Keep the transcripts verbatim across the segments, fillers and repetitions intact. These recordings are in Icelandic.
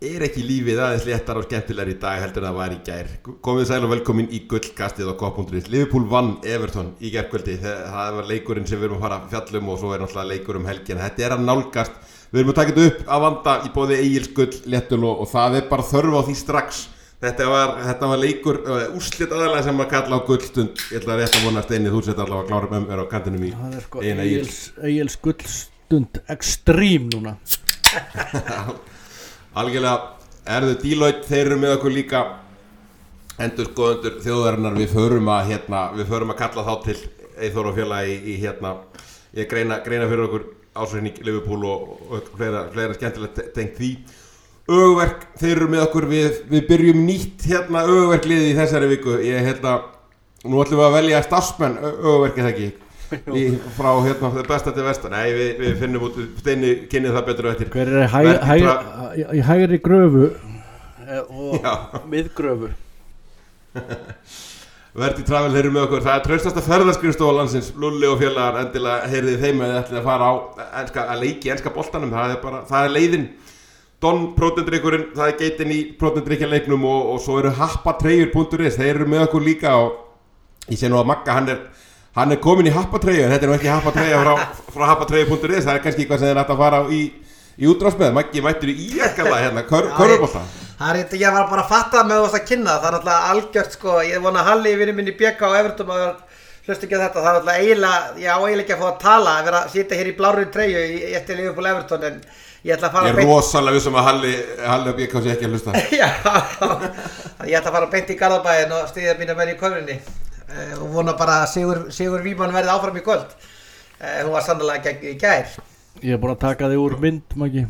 er ekki lífið aðeins léttar og skemmtilegar í dag heldur en það var í gær. Komið sæl og velkomin í gullkastið á kopp punktur is. Liverpool vann Everton í gærkvöldi. Það var leikurinn sem við erum að fara að fjalla um og svo er náttúrulega leikur um helgina. Þetta er að nálgast. Við erum að taka þetta upp að vanda í bóði Egils Gull, Léttöl og, og það er bara þörf á því strax. Þetta var, þetta var leikur, uh, úrslit aðalega sem að kalla á gullstund. Ég ætla að rétt að vona Steini, þú sett allavega að klára með mér á kantinum í sko eina Egils. Egils gullstund extreme núna. Algjörlega. Erðu Deloitte, þeir eru með okkur líka endurskoðendur þjóðarinnar. Við förum að hérna, við förum að kalla þá til Eyþór og félagi í, í hérna ég greina, greina fyrir okkur ásreikning Liverpool og, og fleira, fleira skemmtilegt tengt því. Ögverk, þeir eru með okkur. Við, við byrjum nýtt hérna ögverkliðið í þessari viku. Ég hérna, nú ætlum við að velja starfsmenn ögverk eða ekki. Í, frá hérna besta til vestan. Nei, við, við finnum út Steini kynnið það betur eftir. Hver er hæ, hæ, hæ, í hægri gröfu og miðgröfu? Verti Travel, þeir eru með okkur. Það er traustasta ferðaskrifstofa landsins. Lulli og félagar, endilega heyrið þeim að þið ætlið að fara á enska, að leiki enska boltanum. Það er bara, það er leiðin. Don prótendrykkurinn, það er geitin í prótendrykkjaleiknum og, og svo eru happatreyjur punktur is. Þeir eru með okkur líka og ég sé nú að Magga, hann er Hann er komin í happatreyju, en þetta er nú ekki happatreyja frá, frá happatreyju punktur is, það er kannski eitthvað sem þið ætti að fara í, í útráðsmeð. Maggi, mættur í íekala hérna, körfubolta. Það er eitthvað, ég var bara að fatta með þú varst að kynna, það er alltaf algjört sko, ég vona Halli vinur minn í B K og Everton og hlustu ekki að þetta, það er alltaf eiginlega, ég á eiginlega ekki að fá að tala, að vera að sitja hér í blárri treyju í eftir Liverpool Everton, en ég ætla að fara Ég er rosalega vissum að Halli, Halli og B K sé ekki að hlusta. Já, ég ætla að fara beint í Garðabæinn og styðja mína menn í körfunni. og vona bara að Sigur, Sigur Víman verði áfram í kvöld. Hún var sannlega gegn í gær. Ég er búin að taka þig úr mynd, Maggi.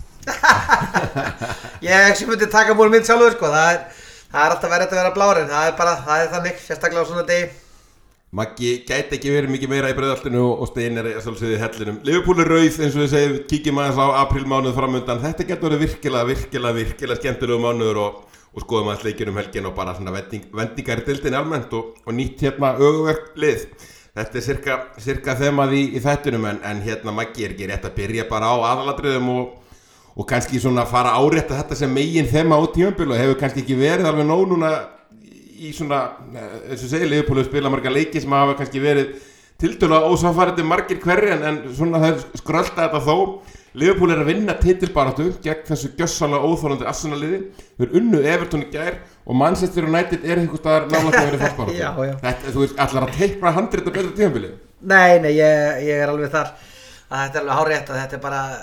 Ég sem myndi taka múl mynd sjálfur sko. Það er, það er alltaf verið að vera blár en það er bara, það er þannig, sérstaklega á svona degi. Maggi gæti ekki verið mikið meira í Breiðholtinu og Stein er svolítið í hellinum. Liverpool er rauð eins og við segjum, kíkjum aðeins á aprílmánuð framundan. Þetta getur verið virkilega, virkilega, virkilega skemmtilegu mánuður og og skoðum aðeins leikinn um helgin og bara svona vending, vendingar í deildinni almennt og, og nýtt hérna öguverk lið. Þetta er cirka, cirka þemað í, í þættinum en, en hérna Maggi er ekki rétt að byrja bara á aðalatriðum og, og kannski svona fara árétta þetta sem megin þema út tímabil og hefur kannski ekki verið alveg nóg núna í svona, eins og segir Liverpool spila marga leiki sem hafa kannski verið tiltölulega ósamfærandi margir hverri en, en svona það er skrölda þetta þó. Liverpool er að vinna titilbaráttu gegn þessu gjössalega óþolandi Arsenal-liði. Þeir unnu Everton í gær og Manchester United er einhvers staðar nálægt að vera í fallbaráttu. Já, já. Þetta, þú veist, allar að teikna handrit á betra tímabili. Nei, nei, ég, ég er alveg þar að þetta er alveg hárrétt að þetta er bara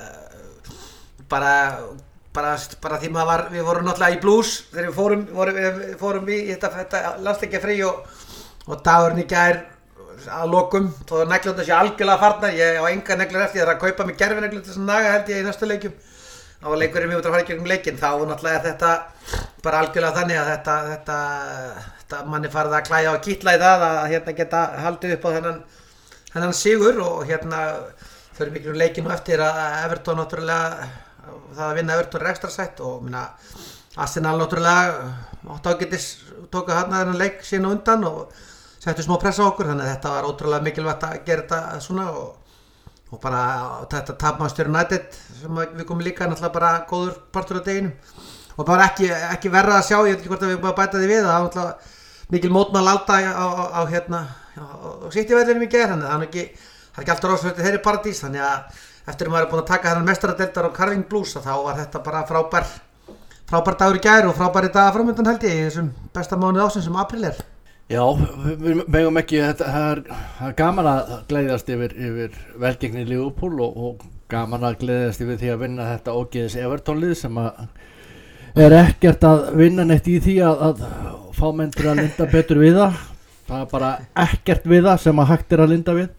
bara bara, bara því maður var, við vorum náttúrulega í blues þegar við fórum, vorum, við fórum í þetta, þetta landsleikjafrí og, og dagurinn í gær að lokum, þó að neglurnar sé algjörlega farnar, ég á enga neglur eftir það er að kaupa mig gerfineglur til þess að naga held ég í næstu leikjum. Þá var leikurinn mjög út að fara í gegnum leikinn, þá var náttúrulega þetta bara algjörlega þannig að þetta, þetta, þetta manni farið að klæja og kýtla í það að hérna geta haldið upp á þennan, þennan sigur og hérna fyrir miklu leikinn og eftir að Everton náttúrulega, það að vinna Everton er ekstra sætt og minna Arsenal náttúrulega átt ágætis tóku þarna þennan leik sín og undan og settu smá pressa á okkur, þannig að þetta var ótrúlega mikilvægt að gera þetta svona og, og bara þetta tap Manchester United sem við komum líka náttúrulega bara góður partur á deginum og bara ekki, ekki verra að sjá, ég veit ekki hvort að við bara bæta því við það var náttúrulega mikil mótmæl alda á, á, á hérna og sitt í vellinum í gær, þannig að það er ekki, það er ekki alltaf rosalega þeirri paradís, þannig að eftir að maður er búin að taka þennan mestaradeildar og Carling Blues þá var þetta bara frábær frábær dagur í gær og frábæri dagar framundan held ég í þessum besta mánuði ársins sem apríl er. Já, við megum ekki, þetta er, er gaman að gleðjast yfir, yfir velgengni Liverpool og, og gaman að gleðjast yfir því að vinna þetta ógeðis Everton-lið sem að er ekkert að vinna neitt í því að, að fá menn til að linda betur við það. Það er bara ekkert við það sem að hægt er að linda við.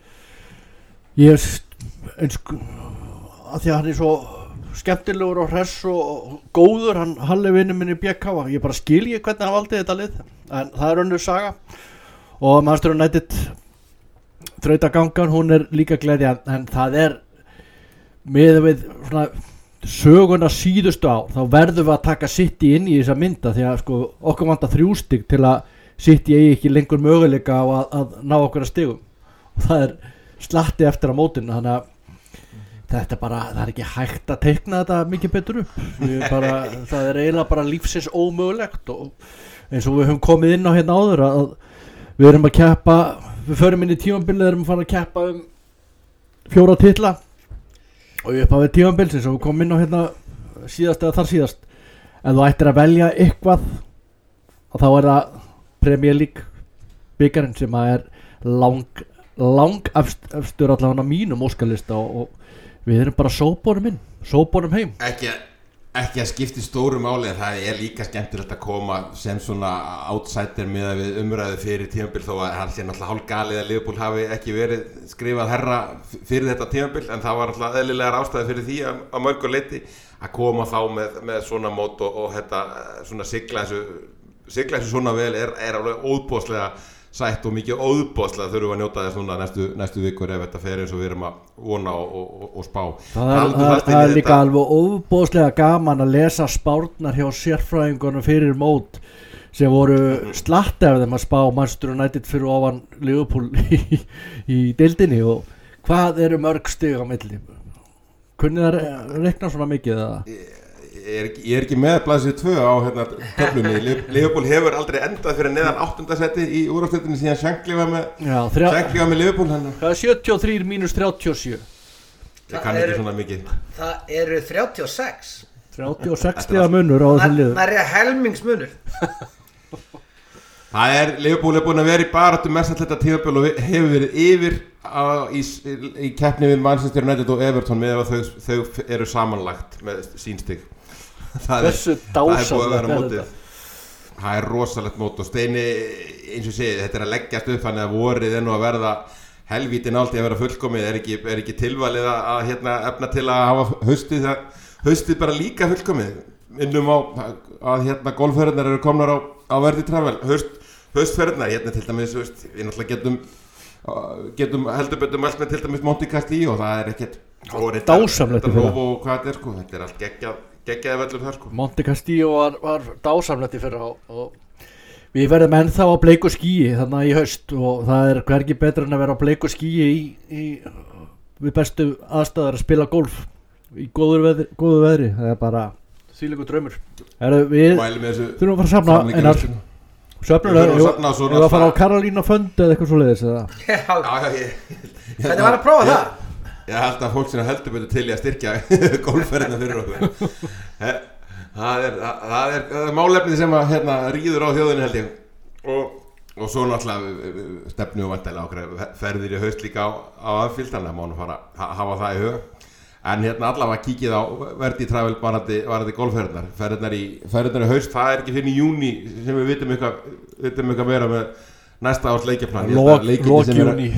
Ég er eins að því að hann er svo skemmtilegur og hress og góður, hann Halli vinur minn í B K, ég bara skil ég hvernig hann valdi þetta lið, en það er önnur saga og Manchester United þrautagangan, hún er líka gleðja, en það er með við svona söguna síðustu ár, þá verðum við að taka City inn í þessa mynda því að sko okkur vantar þrjú stig til að City eigi ekki lengur möguleika á að, að ná okkur að stigum og það er slatti eftir á mótinu, þannig að þetta er bara, það er ekki hægt að teikna þetta mikið betur upp bara, það er eiginlega bara lífsins ómögulegt og eins og við höfum komið inn á hérna áður að við erum að keppa, við förum inn í tímabilið erum að fara að keppa um fjóra titla og ég upp á við tímabilsins og við komum inn á hérna síðast eða þar síðast en þú ættir að velja eitthvað og þá er það Premier League byggarinn sem að er lang, lang efst, efstur allavega mínum óskalista og, og við erum bara sóbórum inn, sóbórum heim ekki, ekki að skipti stóru máli en það er líka skemmtilegt að koma sem svona outsider með að við umræðu fyrir tímabil þó að hann sé náttúrulega hálf galið að Liverpool hafi ekki verið skrifað herra fyrir þetta tímabil en það var náttúrulega eðlilegar ástæði fyrir því að, að mörgu leyti að koma þá með, með svona mót og, og þetta svona sigla þessu sigla þessu svona vel er, er alveg óbóðslega sætt og mikið óbóðslega þurfum að njóta þess núna næstu, næstu vikur ef þetta fer eins og við erum að vona og, og, og spá það er, það, það er líka alveg óbóðslega gaman að lesa spárnar hjá sérfræðingunum fyrir mót sem voru slatt ef þeim að spá Manchester United fyrir ofan Liverpool í, í deildinni og hvað eru mörg stig á milli kunnið það reikna svona mikið eða? Ég er, ekki, ég er ekki með blaðsíðu tvö á hérna, töflunni. Liverpool hefur aldrei endað fyrir neðan áttunda seti í úrvalsdeildinni síðan Shankly var með, þrjá... með Liverpool. Hann. Það er sjötíu og þrír mínus þrjátíu og sjö. Ég kann ekki svona mikið. Það eru þrjátíu og sex. þrjátíu og sex stiga munur á þessum liðum. Það er helmingsmunur. Það er, Liverpool er búin að vera í baráttu mest alltaf þetta tímabil og hefur verið yfir á, í, í keppni við Manchester United og Everton með að þau, þau eru samanlagt með sín stig. Það er, það er búið að vera mótið. Það er rosalegt mót og Steini, eins og segið, þetta er að leggjast upp þannig að vorið er nú að verða helvítin áldi að vera fullkomið, er ekki, er ekki tilvalið að, að hérna, efna til að hafa haustið, það, haustið bara líka fullkomið. Minnum á að hérna golfferðarnar eru komnar á, á Verdi Travel, Haust, haustferðarnar, hérna til dæmis, veist, við náttúrulega getum, getum heldur betur mælt með til dæmis Monte Castillo og það er ekkert dásamlegt í fyrra. Og hvað þetta er sko, þetta er allt geggjað. Geggjaði vellum þar sko. Monte Castillo var, var dásamlegt í fyrra og, og við verðum ennþá á bleiku skýi þannig í haust og það er hvergi betra en að vera á bleiku skýi í, í, við bestu aðstæðar að spila golf í góður veðri, góður veðri. Það er bara þvílíkur draumur. Heru, við þurfum að fara að safna einar söfnur við þurfum að fara á Karolína Fönd eða eitthvað svo leiðis já, já, ég þetta var að prófa ég, það Ég held að fólk sem heldur betur til í að styrkja golfferðina fyrir okkur. Það er, það er, það er málefnið sem að hérna, ríður á þjóðinni held ég. Og, og svo náttúrulega stefnum við væntanlega okkur ferðir í haust líka á, á Anfield, þannig að má nú fara að hafa það í huga. En hérna allavega kíkið á Verdi Travel varandi, varandi golfferðinar. Ferðinar í, ferðinar í haust, það er ekki fyrir í júni sem við vitum eitthvað, vitum eitthvað meira með næsta árs leikjaplan. Lók júni.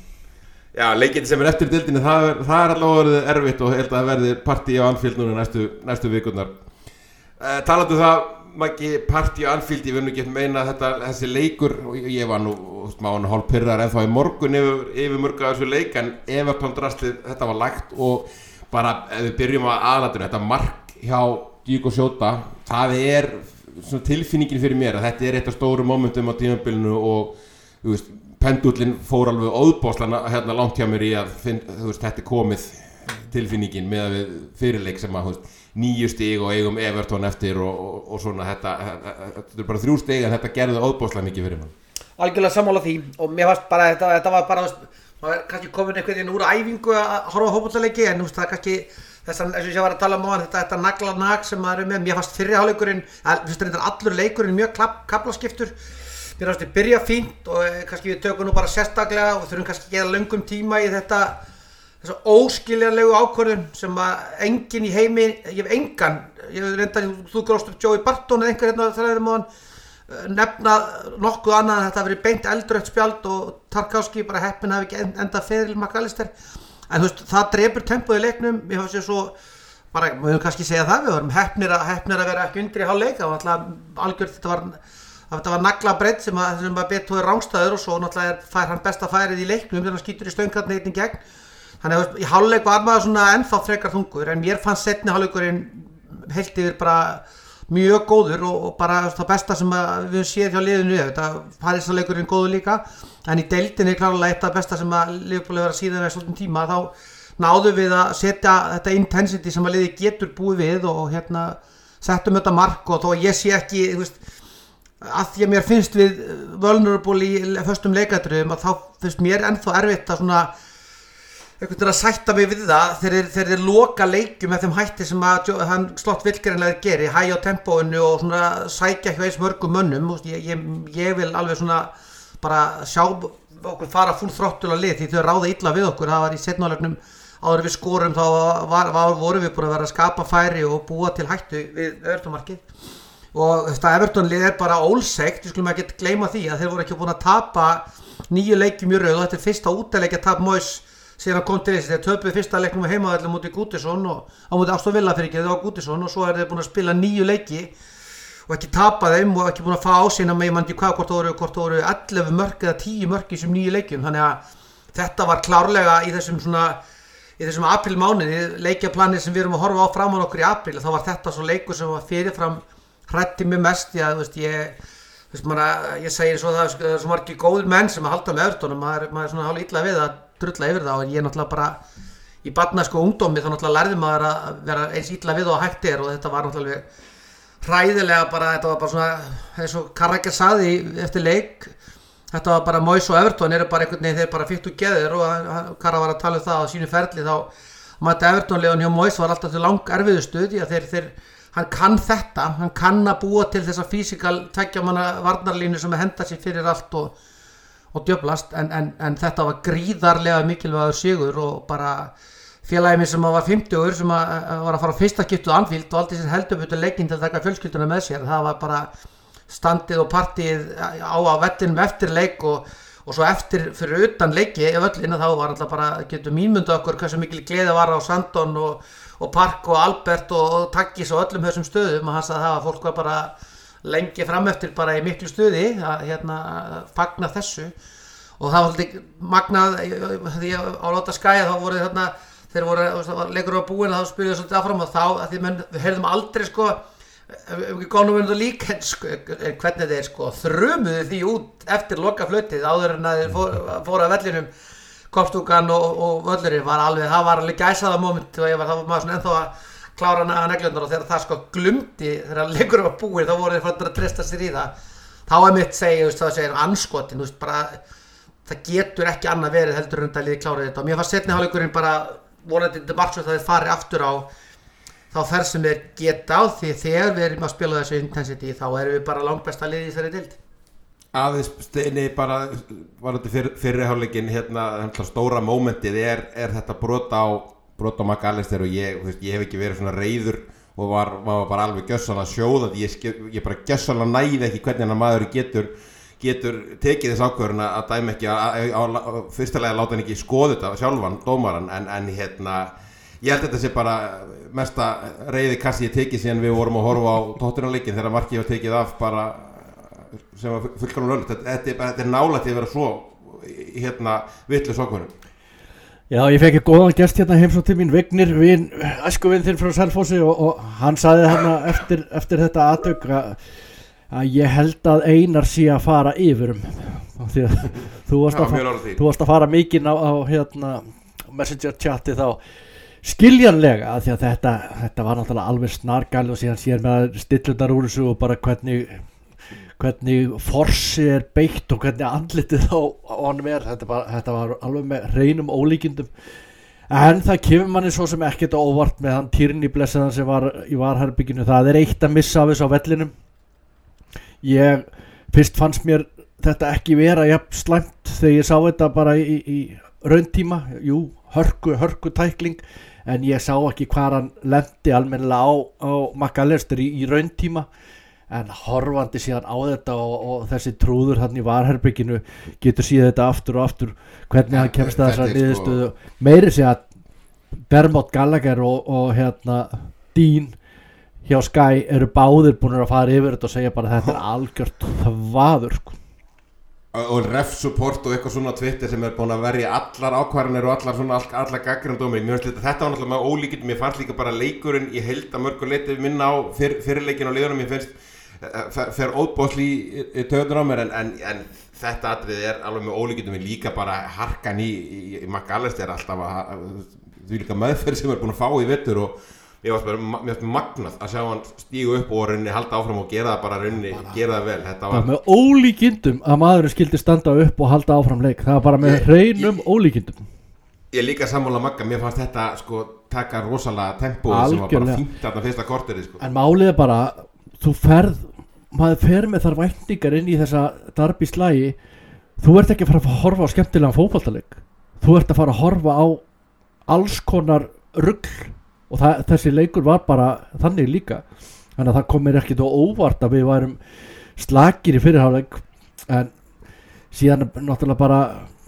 Já, leikinn sem er eftir dildinni, það er, það er allavega verið erfitt og held að það verði partí á Anfield núna næstu, næstu vikurnar. Uh, talandi það, Maggi, partí á Anfield, ég vil nú ekki meina þetta, þessi leikur, og ég var nú smáinn hálf pirrar ennþá í morgun yfir, yfir mörg af þessu leik, en Everton drastlið, þetta var lægt og bara, ef við byrjum að aðalatunum, þetta mark hjá Diogo Jota, það er svona tilfinningin fyrir mér að þetta er eitt af stóru momentum á tímabilinu og, þú veist, pendullin fór alveg óðbóðslega hérna langt hjá mér í að finn, þú veist, þetta er komið tilfinningin með að við fyrirleik sem að veist, níu stig og eigum Everton eftir og, og, og svona þetta, þetta, þetta er bara þrjú stig en þetta gerði óðbóðslega mikið fyrir mann. Algjörlega sammála því og mér fannst bara þetta, þetta var bara, maður er kannski komin einhvern veginn úr æfingu að horfa á fótboltaleiki en það er kannski þess að ég var að tala um á þetta, þetta nagla nag sem maður er með, mér fannst fyrri hálfleikurinn, allur leikurinn mjög kaflaskiptur. Mér finnst þið byrja fínt og kannski við tökum nú bara sérstaklega og þurfum kannski að gefa löngum tíma í þetta þessu óskiljanlegu ákvörðun sem að enginn í heimi, ég hef engan, ég hef reynda, þú gróst upp Joey Barton eða einhver hérna þar erum á hann nefna nokkuð annað en þetta hafi verið beint eldrautt spjald og Tarkowski bara heppinn hafi ekki endað feril McAllister en þú veist, það drepur tempóð í leiknum, ég hef sér svo bara, við höfum kannski segja það, við vorum heppnir að, heppnir að vera ekki undir í hálfleik og alltaf algjörð þetta var Þetta var nagla breytt sem að, sem að betu er rángstæður og svo náttúrulega er, fær hann besta færið í leiknum þegar hann skýtur í stöngarni einnig gegn. Þannig að í hálfleik var maður svona ennþá frekar þungur en mér fannst seinni hálfleikurinn heilt yfir bara mjög góður og, og bara það besta sem að við séð hjá liðinu. Þetta Parísarleikurinn góður líka en í deildinni klárlega eitt af besta sem að Liverpool hefur verið að síðan með svolítinn tíma þá náðu við að setja þetta intensity sem að liði getur búið við og hérna settum þetta mark og þó ég sé ekki, þú veist, að því að mér finnst við vulnerable í föstum leikatriðum að þá finnst mér ennþá erfitt að svona einhvern veginn að sætta mig við það þegar þeir, þeir loka leikjum með þeim hætti sem að hann Slott Vilgereinlega geri, hægja á tempóinu og svona sækja ekki eins mörgum mönnum. Ég, ég, ég vil alveg svona bara sjá okkur fara full throttle á lið því þau ráða illa við okkur. Það var í seinni hálfleiknum áður við skorum þá var, var, vorum við búin að vera að skapa færi og búa til hættu við Everton-markið. Og þetta Everton-lið er bara ólsegt, við skulum ekki gleyma því að þeir voru ekki búin að tapa níu leikjum í röð og þetta er fyrsta útileikja tap Moyes síðan hann kom til þess, þeir töpuðu fyrsta leiknum á heimavelli mútið Goodison og á mútið Aston Villa fyrir ekki, þeir á Goodison og svo er þeir búin að spila níu leiki og ekki tapa þeim og ekki búin að fá ásýna með, ég man ekki hvað, hvort það voru, hvort það voru ellefu mörk eða tíu mörk í þessum níu leikjum, þannig að þetta var klárlega í þessum svona, í þessum aprílmánuði, leikjaplanið sem við erum að horfa á framan okkur í apríl, þá var þetta svo leikur sem var fyrirfram hrætti mig mest, já, þú veist, ég, þú veist, maður, ég segir svo það, það er svo margir góðir menn sem að halda með Everton og maður, maður er svona hálf illa við að drulla yfir það og ég náttúrulega bara í barnæsku ungdómi þá náttúrulega lærði maður að vera eins illa við og hægt er og þetta var náttúrulega hræðilega bara, þetta var bara svona eins og Carragher sagði eftir leik, þetta var bara Moyes og Everton eru bara einhvern veginn, þeir bara fyrst og geður og Carra var að tala um það á sínu ferli þá maður Everton-legun hjá Moyes var alltaf til lang erfiðustu því að þeir, þeir hann kann þetta, hann kann að búa til þessa físikal tveggja manna varnarlínu sem að henda sér fyrir allt og og djöflast, en, en, en þetta var gríðarlega mikilvægur sigur og bara félagið minn sem var fimmtugur sem að, að var að fara á fyrsta skiptu Anfield og aldrei sér heldur leikinn til að taka fjölskylduna með sér, það var bara standið og partíið á á vellinum eftir leik og, og svo eftir fyrir utan leiki völlina þá var alltaf bara, getur mínmynda okkur hversu mikil gleði var á Sandon og, og Park og Albert og, og Taggis og öllum þessum stöðum og hann sagði að það var fólk var bara lengi fram eftir bara í miklu stuði að hérna fagna þessu og það var alltaf magnað því á Láta skæja þá voru þarna þeir voru leikur á búin þá spyruðu svolítið áfram og þá að því menn við heyrðum aldrei sko við góðum við það líka sko, hvernig þeir sko þrumuðu því út eftir loka flautið áður en að þeir fóru, fóru að vellinum kopstúkan og, og völlurinn var alveg það var alveg gæsaða moment og ég var þá maður svona ennþá að klára neglurnar og þegar það sko glumdi þegar leikur var búinn þá voru þeir fann að treysta sér í það þá er mitt segja, þú veist, það segir anskotin, þú veist, bara það getur ekki annað verið heldur en að liði klára þetta og mér fannst seinni hálfleikurinn bara vonandi til marks og það þeir fari aftur á þá þær sem þeir geta á því þegar við erum að spila þessu intensity þá erum við bara langbesta liði í þessari deild. Aðeins steini bara var þetta fyrir, fyrir hálfleikinn hérna stóra mómentið er, er þetta brot á brot á McAllister og ég, veist, ég hef ekki verið svona reiður og var, var bara alveg gjössalega sjóð ég, ég bara gjössalega næði ekki hvernig hann maður getur getur tekið þess ákvörðun að dæma ekki á fyrstulega láta hann ekki skoða þetta sjálfan, dómaran en, en hérna, ég held að þetta sé bara mesta reiði kassi ég tekið síðan við vorum að horfa á Tottenham-leikinn þegar markið var tekið af bara sem var fullkomlega löglegt þetta, þetta, þetta er nálægt í að vera svo hérna vitlaus ákvörðun. Já, ég fekk góðan gest hérna heimsótt til mín Vignir, vin, æskuvinn þinn frá Selfossi og, og hann sagði hérna eftir, eftir þetta atvik að, að ég held að Einar sé að fara yfir um því að þú varst að, fara, þú varst að fara mikinn á, á hérna messenger chati þá skiljanlega að því að þetta, þetta var náttúrulega alveg snargal og síðan sér með stillundar úr þessu og bara hvernig hvernig forsi er beitt og hvernig andlitið á honum er þetta, bara, þetta var alveg með hreinum ólíkindum en það kemur manni svo sem ekkert óvart með hann Tierney blessaðan sem var í varherbygginu það er eitt að missa af þessu á vellinum ég, fyrst fannst mér þetta ekki vera jafn slæmt þegar ég sá þetta bara í, í rauntíma, jú, hörku, hörku tækling en ég sá ekki hvað hann lenti almennilega á, á McAllister í, í rauntíma en horfandi síðan á þetta og, og þessi trúður hann í varherbygginu getur síðan þetta aftur og aftur hvernig hann kemst að þessar niðurstöðu sko... meiri sé að Dermot Gallagher og, og hérna Dean hjá Sky eru báðir búin að fara yfir þetta og segja bara þetta er algjört þvaður sko. og ref support og eitthvað svona Twitter sem er búin að verja allar ákvarðanir og allar svona allar gagnrýndómir mér finnst þetta var náttúrulega með ólíkindum mér fannst líka bara leikurinn í heild að mörgu leiti minna á fyr, fyrirleikin á liðunum mér finnst fer óbóðsli í, í töðunar á mér en, en, en þetta atrið er alveg með ólíkindum líka bara harkan í, í, í McAllister alltaf að því líka meðferð sem er búin að fá í vetur og ég var bara mér finnst magnað að sjá hann stígu upp og rauninni halda áfram og gera það bara rauninni, gera það vel. Þetta var var með ólíkindum að maðurinn skildi standa upp og halda áfram leik, það var bara með hreinum ólíkindum. Ég líka sammála Magga, mér fannst þetta sko taka rosalega tempó sem var bara fínt þarna fyrsta korterið sko. En málið er bara, þú ferð, maður fer með þar væntingar inn í þessa Derby slagi, þú ert ekki að fara að horfa á skemmtilegan fótboltaleik, þú ert að fara að horfa á alls konar rugl og það, þessi leikur var bara þannig líka, þannig að það kom mér ekkert á óvart að við værum slakir í fyrirháleik, en síðan náttúrulega bara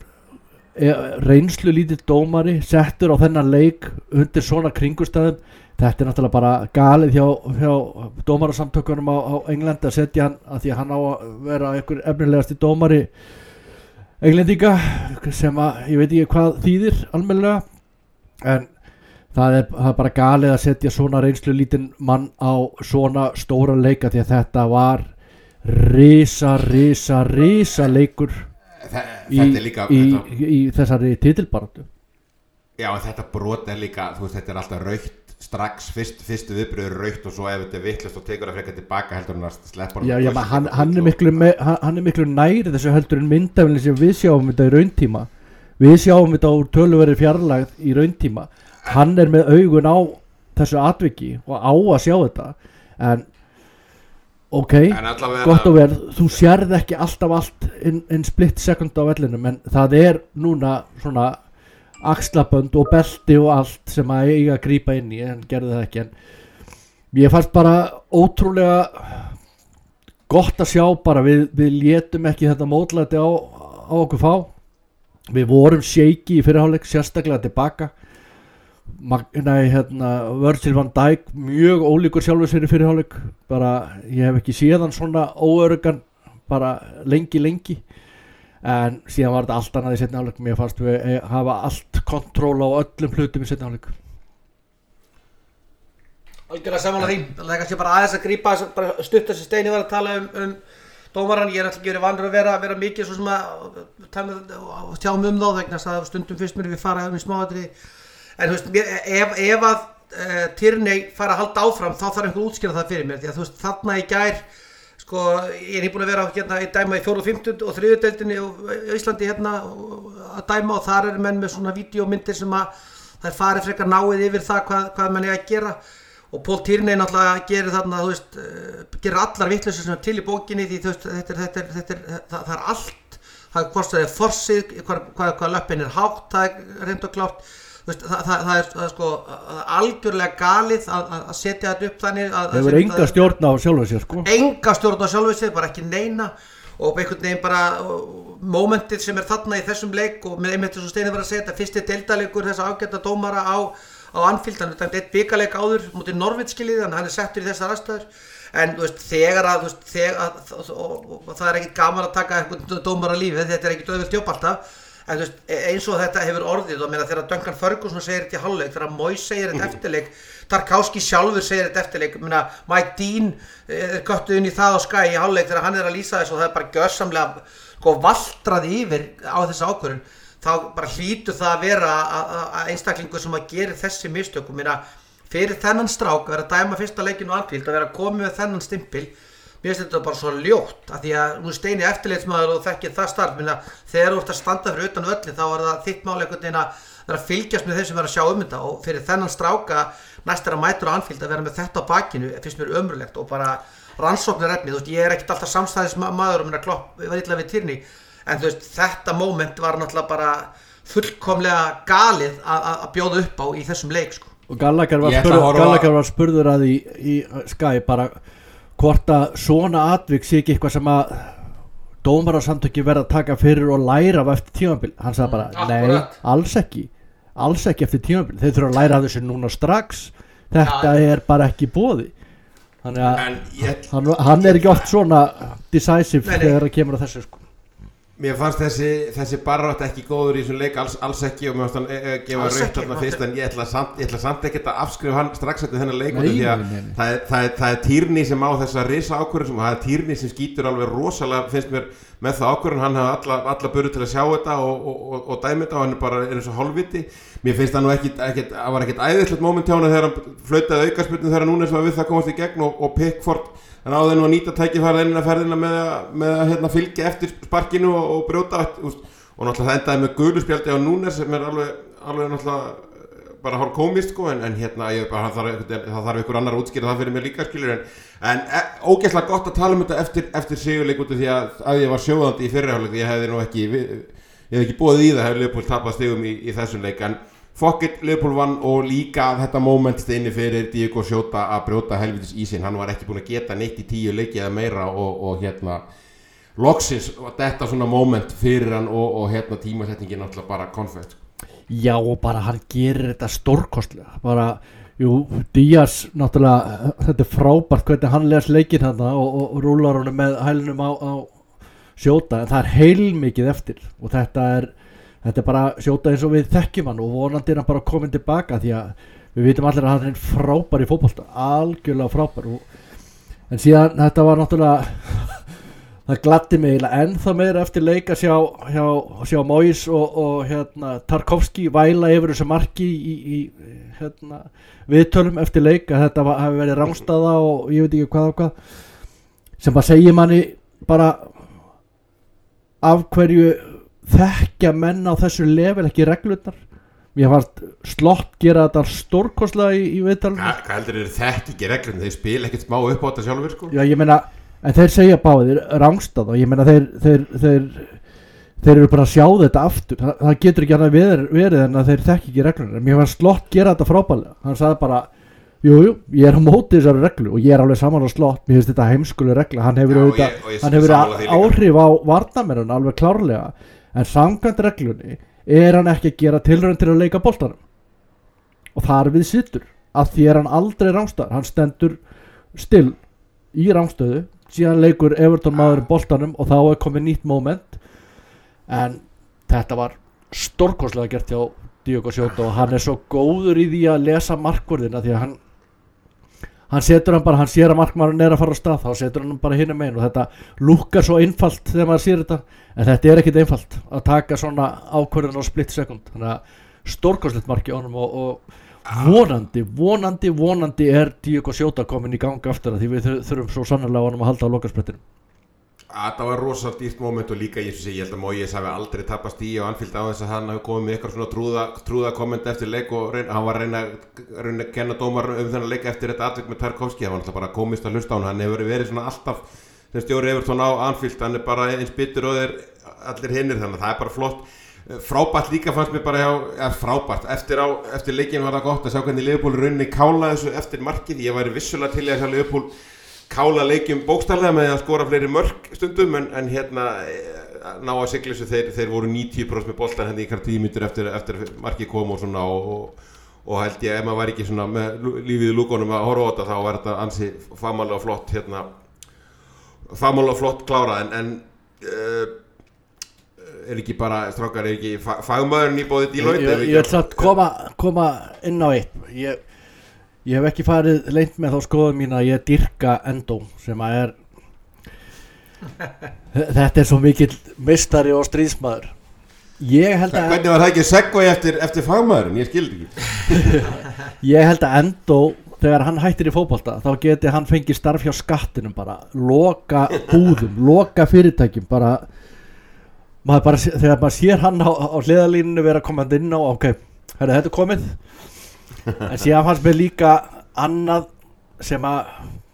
reynslu lítill dómari settur á þennan leik undir svona kringustæðum. Þetta er náttúrulega bara galið hjá, hjá dómarasamtökunum á, á Englandi að setja hann að því að hann á að vera einhver efnilegasti dómari Englendinga sem að ég veit ekki hvað þýðir almennilega, en það er, það er bara galið að setja svona reynslu lítinn mann á svona stóra leika því að þetta var risa, risa, risa leikur Í, líka, í, þetta, í þessari titilbaráttu. Já, en þetta brot er líka, þú veist, þetta er alltaf rautt strax, fyrst, fyrstu viðbröður rautt og svo ef þetta er vitlaust og tekur það frekar tilbaka heldur hann að sleppa Já, já, hann, hann, er miklu, me, hann, hann er miklu næri þessu heldur en myndafélagi sem við sjáum þetta í rauntíma. Við sjáum þetta úr töluveri fjarlægð í rauntíma. Hann er með augun á þessu atviki og á að sjá þetta, en ok, gott og vel, þú sérð ekki alltaf allt in, in split second á vellinum, en það er núna svona axlabönd og belti og allt sem að eiga að grípa inn í, en gerði það ekki, en ég fannst bara ótrúlega gott að sjá bara, við, við létum ekki þetta mótlæti á, á okkur fá, við vorum shaky í fyrirháleik, sérstaklega tilbaka, Nei, hérna, Virgil van Dijk mjög ólíkur sjálfur sér í fyrirháleik, bara ég hef ekki séð hann svona óöruggan bara lengi lengi, en síðan var þetta allt annað í seinni hálfleik. Mér fannst við hafa allt kontról á öllum hlutum í seinni hálfleik. Algjörlega sammála því, það er kannski bara aðeins að grípa bara stutt þessi Steini var að tala um, um dómaran, ég er alltaf ekki verið vanur að vera, vera mikið svo sem að tjáum um þá vegna þess að stundum fyrst mér við fara um í smáatriði. En þú veist, ef, ef að uh, Tierney fara að halda áfram þá þarf einhver útskýra það fyrir mér, því að þú veist, þarna í gær sko, ég er búin að vera hérna í dæma í fjórðu og fimmtu og þriðju deildinni í Íslandi hérna að dæma og þar eru menn með svona vídeómyndir sem að þær fari frekar náið yfir það hvað, hvað menn er að gera og Paul Tierney náttúrulega gerir þarna, þú veist, uh, gerir allar vitlausur sem er til í bókinni því þú veist, þetta er, þetta er, þetta er, það, það er allt, það er hvort það er forsið, hvað, hvað, hvað löppin er hátt, það er reynd og klárt. Veist, það, það, það, er, það er sko algjörlega galið að, að setja þetta upp þannig að það hefur enga stjórn á sjálfu sér sko enga stjórn á sjálfu sér, bara ekki neina og einhvern veginn bara momentið sem er þarna í þessum leik og með einmitt eins og Steini var að segja þetta fyrsti deildarleikur þessa ágæta dómara á, á Anfield, hann er dæmt eitt bikarleik áður mútið Norwich skilið, þannig hann er settur í þessar aðstæður en þú veist, þegar að, þú veist, þegar að og, og, og það er ekkit gaman að taka einhvern dómara lífið, þetta er ekkit auðvelt jobb alltaf en þú veist, eins og þetta hefur orðið og meina þegar Duncan Ferguson segir þetta í hálfleik, þegar Moyes segir þetta eftirleik, Tarkowski sjálfur segir þetta eftirleik, meina Mike Dean er göttuð inn í það á Sky í hálfleik þegar hann er að lýsa þessu og það er bara gjörsamlega sko valtrað yfir á þessa ákvörðun, þá bara hlýtur það að vera að einstaklingur sem að gera þessi mistök og meina fyrir þennan strák að vera að dæma fyrsta leikinn á Anfield að vera komið með þennan stimpil. Mér finnst þetta bara svo ljótt að því að nú Steini eftirlitsmaður og þekkir það starf minna þegar þú ert að standa fyrir utan völlin þá er það þitt máli einhvern veginn að vera að fylgjast með þeim sem er að sjá um þetta og fyrir þennan stráka næst er að mætur á Anfield að vera með þetta á bakinu finnst mér ömurlegt og bara rannsóknarefni, þú veist ég er ekkert alltaf samstæðismadur og minna Klopp var illa við Tierney en þú veist þetta moment var náttúrulega bara fullkomlega galið að bjóða upp á í þessum leik sko. Og Gallagher var, spurð, Gallagher var spurður að í, í Sky bara hvort að svona atvik sé ekki eitthvað sem að dómarasamtökin verða að taka fyrir og læra af eftir tímabil. Hann sagði bara, mm, nei, alls ekki alls ekki eftir tímabil, þeir þurfa að læra af þessu núna strax, þetta ja. er bara ekki boði. Þannig að ég, hann, hann er ekki oft svona decisive nei, nei. þegar það kemur á þessu sko. mér fannst þessi, þessi barrátt ekki góður í þessum leik, alls, alls ekki og mér fannst hann e, e, gefa rautt þarna fyrst en ég ætla samt, ég ætla samt ekki að afskrifa hann strax eftir þennan leik því að það er, það, er, það er Tierney sem á þessa risa ákvörðun og það er Tierney sem skýtur alveg rosalega finnst mér með það ákvörðun, hann hafði alla, alla burði til að sjá þetta og, og, og, og dæmi þetta og hann er bara er eins og hálfviti mér finnst það nú ekkit, ekkit, það var ekkit æðislegt moment hjá hann þegar hann flautaði aukaspyrnu þegar Núnes var við það komast í gegn og, og Pickford en áður nú að nýta tækifærið inn að ferðina með að, með að hérna, fylgja eftir sparkinu og, og brjóta og, og náttúrulega það endaði með gulu spjaldi á Núnes sem er alveg, alveg náttúrulega bara hálf komist sko en, en hérna ég, bara, það, þarf, það þarf ykkur annar að útskýra það fyrir mér líka skilur en, en e, ógeðslega gott að tala um þetta eftir, eftir sigurleik út af því að, að ég var sjóðandi í fyrirháleik ég hefði nú ekki, við, ég hefði ekki búið í það hefði Liverpool tapað stigum í, í þessum leik en fuck it, Liverpool vann og líka þetta moment steini fyrir Diego Jota að brjóta helvitis ísinn, hann var ekki búin að geta neitt í tíu leiki eða meira og, og hérna loksins þetta svona moment fyrir hann og, og hérna tímasetningin náttúrulega bara konfett. Já og bara hann gerir þetta stórkostlega, bara jú, Díaz náttúrulega þetta er frábært hvernig hann les leikinn þarna og, og, og rúlar honum með hælunum á, á Jota en það er heilmikið eftir og þetta er Þetta er bara Jota eins og við þekkjum hann og vonandi er hann bara komin tilbaka því að við vitum allir að hann er frábær í fótbolta, algjörlega frábær og, en síðan þetta var náttúrulega það gladdi mig eiginlega ennþá meira eftir leik að sjá, sjá, sjá Moyes og, og hérna, Tarkowski væla yfir þessu marki í, í hérna, viðtölum eftir leik að þetta var, hafi verið rangstaða og ég veit ekki hvað og hvað sem bara segir manni bara af hverju þekkja menn á þessu level ekki reglurnar mér fannst Slott gera þetta stórkostlega í, í viðtalinu Hva, hvað heldur þeir þekki ekki reglurnar þeir spila ekkert smá upp á þetta sjálfur sko já ég meina en þeir segja báðir rangstað og ég meina þeir þeir, þeir þeir eru bara að sjá þetta aftur það, það getur ekki annað verið, verið en að þeir þekki ekki reglurnar mér fannst Slott gera þetta frábærlega hann sagði bara jú jú ég er á móti þessari reglu og ég er alveg saman á Slott mér finnst þetta heimskuleg regla hann hefur, já, auðvitað, ég, ég hann hefur áhrif á varnarmennina alveg klárlega en samkvæmt reglunni er hann ekki að gera tilraun til að leika boltanum og þar við situr að því er hann aldrei rángstæður hann stendur still í rángstöðu síðan leikur Everton maðurinn boltanum og þá er komið nýtt moment en þetta var stórkostlega gert hjá Diego Jota og hann er svo góður í því að lesa markvörðina því að hann hann setur hann bara, hann sér að markmaðurinn er að fara á stað þá setur hann bara hinum megin og þetta lukkar svo einfalt þegar maður sér þetta en þetta er ekkit einfalt að taka svona ákvörðun á split sekund þannig að stórkostlegt marki á honum og, og vonandi, vonandi, vonandi er Diego Jota komin í gang aftur því við þurfum svo sannarlega á honum að halda á lokasprettinum Það var rosa dýrt moment og líka ég, ég held að Moyes hafi aldrei tapast í og Anfield á þess að hann hafi komið með eitthvað svona trúða, trúða komment eftir leik og reyna, hann var að reyna, reyna að kenna dómar um þennan leik eftir þetta atvik með Tarkowski það var alltaf bara komist að hlusta á hann hann hefur verið svona alltaf þegar stjóri Everton á Anfield hann er bara eins bitur og þeir allir hinnir þannig að það er bara flott frábært líka fannst mér bara hjá ja, frábært eftir, á, eftir leikin var það gott að sjá hvernig Liverpool rauninni kála þessu eftir markið ég væri vissulega til að sjá Liverpool kála leikjum bókstaflega með að skora fleiri mörk stundum en, en hérna ná að sigla þessu þeir, þeir voru níutíu prósent með boltan henni í kar tíu mínútur eftir, eftir markið kom og svona og, og, og held ég ef maður væri ekki svona með lífið í lúkunum að horfa á þetta þá var þetta ansi fagmannlega flott hérna fagmannlega flott klárað en, en uh, er ekki bara strákar er ekki fagmaðurinn í bóði Deloitte Ég, ég, ég ætla að koma, koma inn á eitt ég Ég hef ekki farið leynt með þá skoðum mín að ég dyrka Endo sem að er þetta er svo mikill meistari og stríðsmaður ég held að Hvernig var það ekki segvei eftir, eftir fagmaðurinn, ég skildi ekki Ég held að Endo þegar hann hættir í fótbolta þá geti hann fengið starf hjá skattinum bara loka búðum, loka fyrirtækjum bara, maður bara þegar maður sér hann á, á hliðalínunu vera komandi inn á ok, herri, þetta er komið en síðan fannst mér líka annað sem að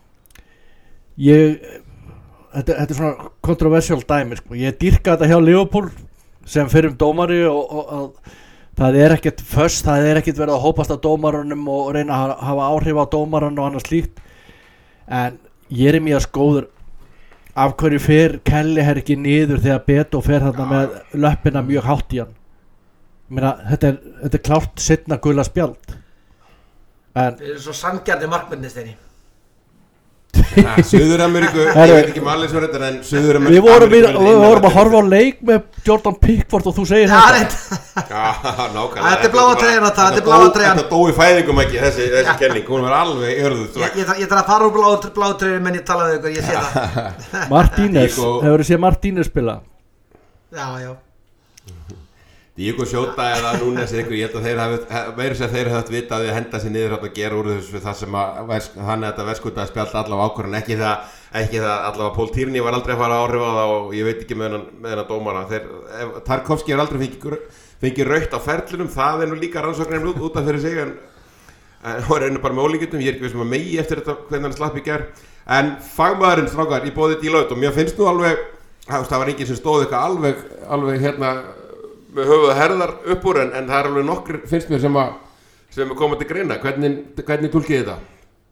ég þetta, þetta er svona kontroversial dæmi sko. ég dýrka þetta hjá Liverpool sem fyrir um dómari og, og, og það er ekkert föss, það er ekkert verið að hópast á dómarunum og reyna að hafa áhrif á dómarun og annað slíkt en ég er mjög skóður af hverju fer Kelly her ekki niður þegar Beto fer þarna með löppina mjög hátt í hann Meina, þetta, er, þetta er klárt seinna gula spjald en Við erum svo sanngjarnir markmennir Steini Suður-Ameríku, ég Herru, veit ekki með allir svo reyndar en Suður-Ameríku Við vorum, við, við vorum að horfa á leik með Jordan Pickford og þú segir Já, þetta reynd. Já, nákvæmlega Þetta er bláa treyjan á það, þetta er bláa treyjan. Þetta dói fæðingum ekki, þessi, þessi kenning, hún var alveg örðuð Ég, ég, ég þarf að fara úr bláu, bláu treyjunni menn ég tala við ykkur, ég sé það. Martínez, Diego- hefur þið séð Martínez spila? Já, já. Diego Jota eða Núnes ykkur, ég held að þeir hafi verið sem þeir hafi vita að þið henda sér niður og gera úr þessu það sem að vers- þannig að þetta verðskuta að spjalla allavega ákvörðun ekki það, ekki það allavega Paul Tierney var aldrei að fara að áhrif á það og ég veit ekki með hennan, með hennan dómara þeir, ef, Tarkovski hefur aldrei fengið, fengið rautt á ferlunum, það er nú líka rannsóknarinn út, út af fyrir sig en það er einu bara með ólíkjöndum, ég er ekki veist um að megi eftir þetta hvernig hann slapp í gær en fagmaðurinn strákar í boði Deloitte og mér finnst nú alveg það var enginn sem stóð eitthvað alveg, alveg hérna með höfuð herðar upp úr en, en það er alveg nokkur finnst mér sem að sem er komað til greina, hvernig, hvernig tólkið þetta?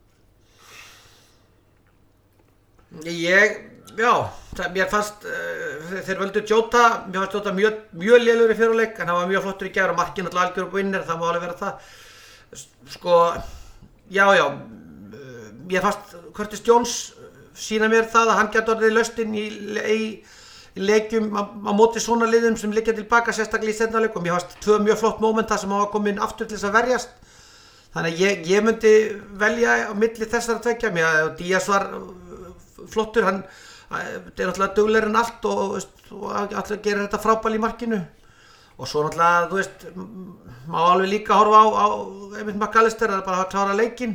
Ég, já, það, mér fannst, uh, þeir völdu Jota, mér fannst Jota mjög, mjög lélugur í fyrirleik, en hann var mjög flottur í gær og markinn alltaf algjör og vinnir, það má alveg vera það. Sko, já, já, uh, mér fannst Curtis Jones sína mér það að hann gæti orðið lausnin í, í, í leikjum á, á móti svona liðum sem liggja tilbaka, sérstaklega í seinna leik og mér fannst tvö mjög flott mómenta sem hafa komið inn aftur til þess að verjast. Þannig að ég, ég myndi velja á milli þessara tveggja, mér að Díaz var flottur, hann er náttúrulega duglegri en allt og, og alltaf gerir þetta frábæl í markinu og svo náttúrulega, þú veist, má alveg líka horfa á, á einmitt McAllister að bara klára leikinn.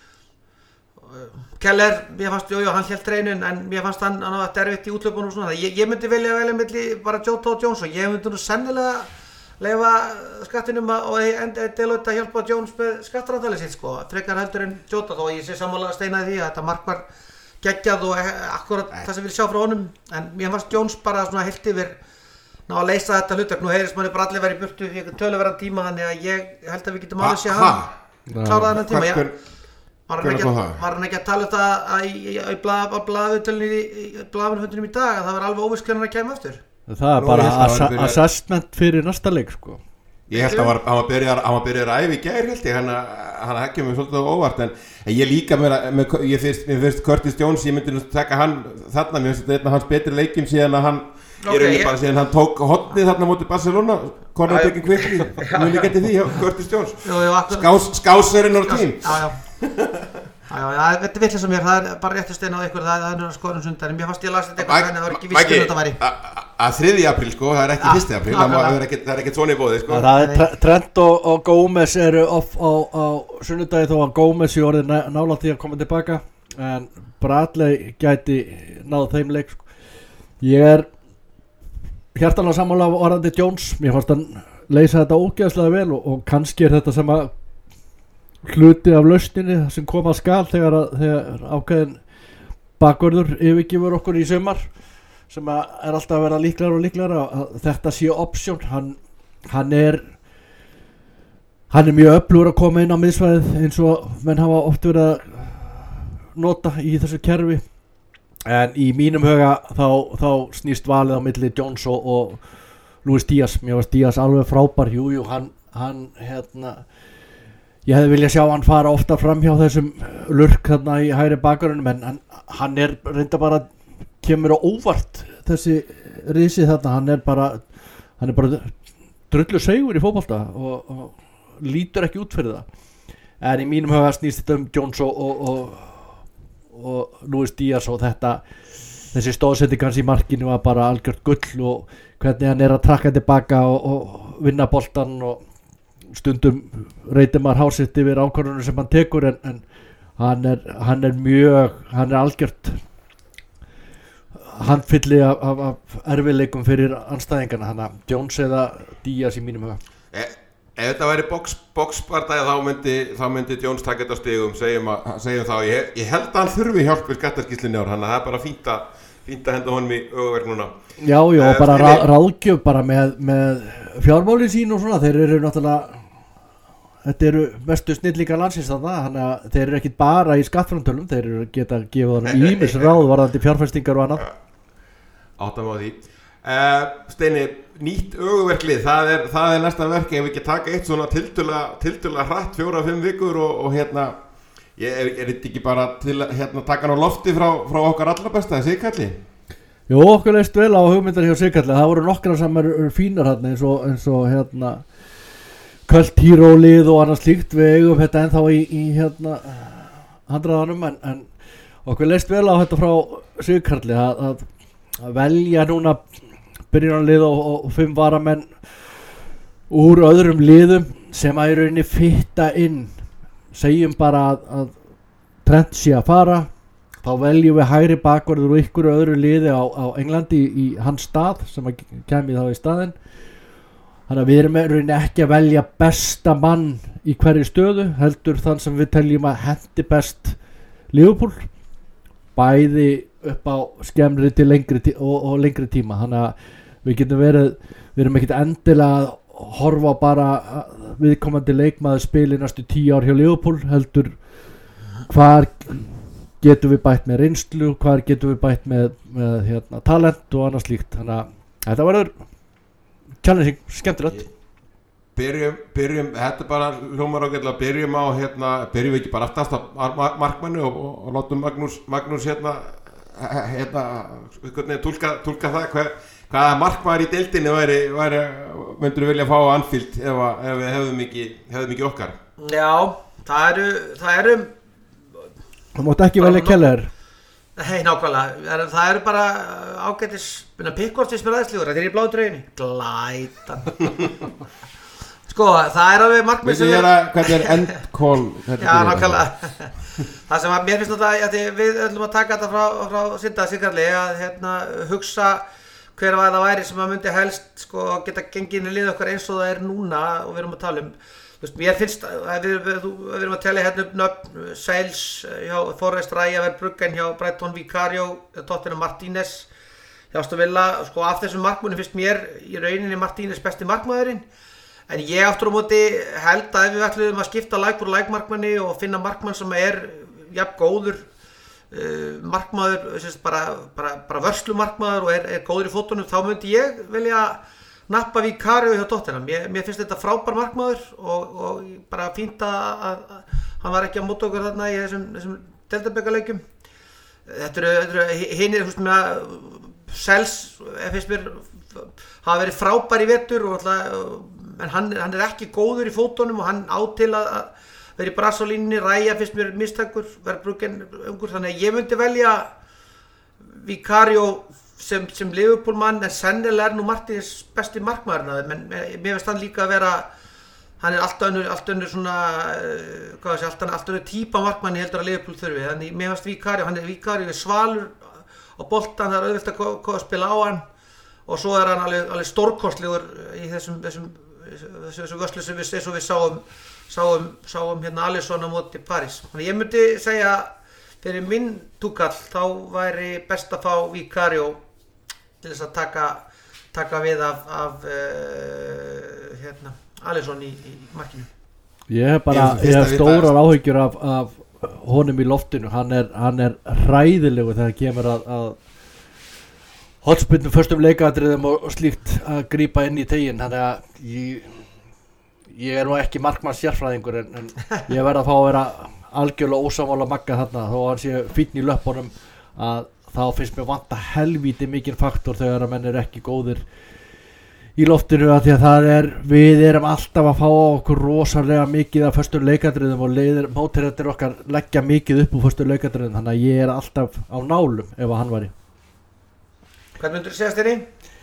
Keller, mér fannst, jú, jú, hann hélt reynin en mér fannst hann, hann var derfitt í útlöpunum og svona, ég, ég myndi velja velja milli bara Jota og Jones og ég myndi nú sennilega leifa skattinum að, og Deloitte að hjálpa Jones með skattarandalið sitt sko, frekar heldur en Jota þó ég sé sammála steinaði því að þetta mark var geggjað og akkurat það sem við sjá frá honum en mér fannst Jones bara svona heilt yfir ná að leysa þetta hlutverk, nú heyrðist manni bara allir verið í burtu í einhvern töluverðan tíma þannig að ég held að við getum alveg sé hann klára þennan tíma, já var hann ekki, var hann ekki að tala þetta í, í, í blaðviðtölunni í blaðviðtölunum í dag að það var alveg óviss hvernig hann kemur aftur Það er Nú, bara ég held að assa- hann byrjar- assessment fyrir næsta leik sko. Ég held að var, hann var byrjar hann var byrjar að æfa í gær held ég hann hann ekki með svolítið á óvart en, en ég líka með, með ég finnst mér finnst Curtis Jones ég myndi nú taka hann þarna mér finnst þetta hans betri leikjum síðan að hann Okay, ég raunin ég- bara síðan hann tók hotnið þarna móti Barcelona korna tekin kvikli mjög líka til því hjá Curtis Jones Jú, jú, akkur- Skás, skásarinn á tím Já, já Já, já, já, þetta er vitlega sem mér, það er bara réttu stein á ykkur, það er það skoðum sundar en mér fannst ég las þetta eitthvað þannig að það var ekki viss hvernig þetta væri að þriðja apríl sko það er ekki Ja, fyrsti apríl það má- nákvæmlega. það er ekkert- það er ekkert svona í bóði sko Það er Tre- Trent og, og Gómez eru off á, á sunnudagi þó að Gómez í orðið ná- nálægt því að koma tilbaka en Bradley gæti náð þeim leik sko. Ég er hjartanlega sammála af orðandi Jones, mér fannst hann leysa þetta ógeðslega vel og, og kannski er þetta sem að hluti af lausninni sem kom að skal þegar, að, þegar ákveðin bakvörður yfirgefur okkur í sumar sem að er alltaf að vera líklegar og líklegar að þetta sé option hann, hann er hann er mjög öflugur að koma inn á miðsvæðið eins og menn hafa oft verið að nota í þessu kerfi en í mínum huga þá, þá snýst valið á milli Jones og, og Luis Díaz mér varst Díaz alveg frábær jújú, jú, hann, hann hérna ég hefði viljað sjá hann fara ofta fram hjá þessum lurk þarna í hægri bakgrunum en hann, hann er reynda bara kemur á óvart þessi risi þarna, hann er bara hann er bara drullu segur í fótbolta og, og lítur ekki út fyrir það en í mínum huga snýst þetta um Jones og, og, og, og Luis Díaz og þetta þessi stóðsetting hans í markinu var bara algjört gull og hvernig hann er að trakka tilbaka og, og vinna boltan og stundum reytir maður hársitt yfir ákvörðunum sem hann tekur en, en hann, er, hann er mjög hann er algjört handfylli af, af, af erfiðleikum fyrir anstæðingarna hann að Jones eða Díaz í mínum huga e, ef þetta væri box, boxbardagi þá myndi, þá myndi Jones taka þetta á stigum segjum, að, segjum þá ég, ég held að hann þurfi hjálp við skattarskýslunni ár þannig að það er bara fínt að, fínt að henda honum í öguverk núna já, já, Eh, og bara Steini- rá, ráðgjöf bara með, með fjármálin sín og svona, þeir eru náttúrulega þetta eru mestu snillíkar landsins þarna, þannig að þeir eru ekkit bara í skattframtölum, þeir eru geta gefið honum ýmis ráð varðandi fjárfestingar og annað áttam á því uh, Steini, nýtt öguverklið það er, það er næsta verk ef við ekki taka eitt svona tiltölulega tiltölulega hratt fjóra, fimm vikur og, og hérna Ég er, er þetta ekki bara til að hérna, taka hann á lofti frá, frá okkar allra besta, Sigkalli? Jú, okkur leist vel á hugmyndar hjá Sigkalli. Það voru nokkra sem eru fínar hérna eins og, eins og hérna Költ Hírólið og annað slíkt. Við eigum þetta ennþá í, í hérna handraðanum en, en okkur leist vel á þetta frá Sigkalli að, að, að velja núna byrjunarlið og, og fimm varamenn úr öðrum liðum sem að í rauninni fitta inn. Segjum bara að, að Trent sé að fara, þá veljum við hægri bakvarður og ykkur öðru liði á, á Englandi í, í hans stað sem að kemur þá í staðinn. Þannig að við erum með rauninni ekki að velja besta mann í hverju stöðu, heldur þann sem við teljum að hendi best Liverpool, bæði upp á skemmri til lengri tí- og, og lengri tíma. Þannig að við getum verið, við erum ekkert endilega að horfa bara viðkomandi leikmaður spili næstu tíu ár hjá Liverpool, heldur hvar getum við bætt með reynslu, hvar getum við bætt með, með hérna, talent og annað slíkt. Þannig að þetta verður challenging, skemmtilegt. Byrjum, byrjum, þetta er bara hljómar ágætlega, byrjum á hérna, byrjum við ekki bara aftast á mar- markmanni og, og, og látum Magnús, Magnús hérna, hérna, hvernig tólka, tólka það, hver, hvaða markmaður í deildinni væri, væri myndur við vilja fá á Anfield ef, að, ef við hefðum ekki, hefðum ekki okkar? Já, það eru, það eru Þú mátt ekki velja Keller. Hei, nákvæmlega, það eru bara ágætis, Pickford finnst mér aðeinslegur, þetta er í bláu treyjunni. Glætan. Sko, það er alveg markmið sem er að, hvernig er end call? Já, nákvæmlega. Það sem að mér finnst náttúrulega að við ætlum að taka þetta frá, frá Sinda Sigkalli að hérna, hugsa hver var það væri sem að myndi helst sko, geta gengið inn í lið okkar eins og það er núna og við erum að tala um. Þú veist, mér finnst að við, við, við erum að tala hérna upp nöfn Sales hjá Forrest, Raya, Verbruggen hjá Brighton, Vicario, Tottenham, Martínez hjá Aston Villa. Sko af þessum markmönnum finnst mér í rauninni Martínez besti markmaðurinn. En ég aftur á móti held að ef við ætlum að skipta like for like markmanni og finna markmann sem er jafn góður uh, markmaður, sérst, bara, bara, bara vörslu markmaður og er, er góður í fótunum, þá myndi ég vilja nappa Vicario hjá Tottenham. Mér, mér finnst þetta frábær markmaður og, og bara fínt að, að hann var ekki á móti okkur þarna í þessum, þessum deildabikarleikjum. Þetta eru, þetta eru hinir, þú veist með að Sels, finnst mér, hafa verið frábær í vetur og alltaf, en hann, hann er ekki góður í fótunum og hann á til að, að vera í brasolínunni. Raya finnst mér mistækur, Verbruggen ungur, þannig að ég myndi velja Vicario sem, sem Liverpool mann, en sennilega er nú Martínez besti markmaðurinn, menn mér finnst hann líka að vera, hann er allt önnur, allt önnur svona, hvað sé, allt önnur típa markmanni heldur að Liverpool þurfi, þannig mér finnst Vicario, hann er Vicario er svalur á boltan, það er auðvelt að, að spila á hann og svo er hann alveg, alveg stórkostlegur í þessum, þessum, þessum vörslu sem við, eins og við sáum, sáum, sáum hérna Alisson á móti París. Þannig ég myndi segja fyrir minn túkall þá væri best að fá Vicario til þess að taka, taka við af, af uh, hérna, Alisson í, í markinu. Ég hef bara, ég hef stórar áhyggjur af, af honum í loftinu, hann er, hann er hræðilegur þegar það kemur að, að hotspyrnum förstum leikatriðum og, og slíkt að grípa inn í teginn, þannig að ég, ég er nú ekki markmanns sérfræðingur en, en ég verð að fá að vera algjörlega ósamála Magga þarna þó að hann sé fínn í löppunum að þá finnst mér vanta helvíti mikinn faktor þegar að menn er ekki góðir í loftinu að því að það er, við erum alltaf að fá okkur rosalega mikið af föstum leikadriðum og leiðir, mótherjarnir okkar leggja mikið upp úr föstum leikadriðum, þannig að ég er alltaf á nálum ef að hann væri. Hvern myndur þú segja Steini?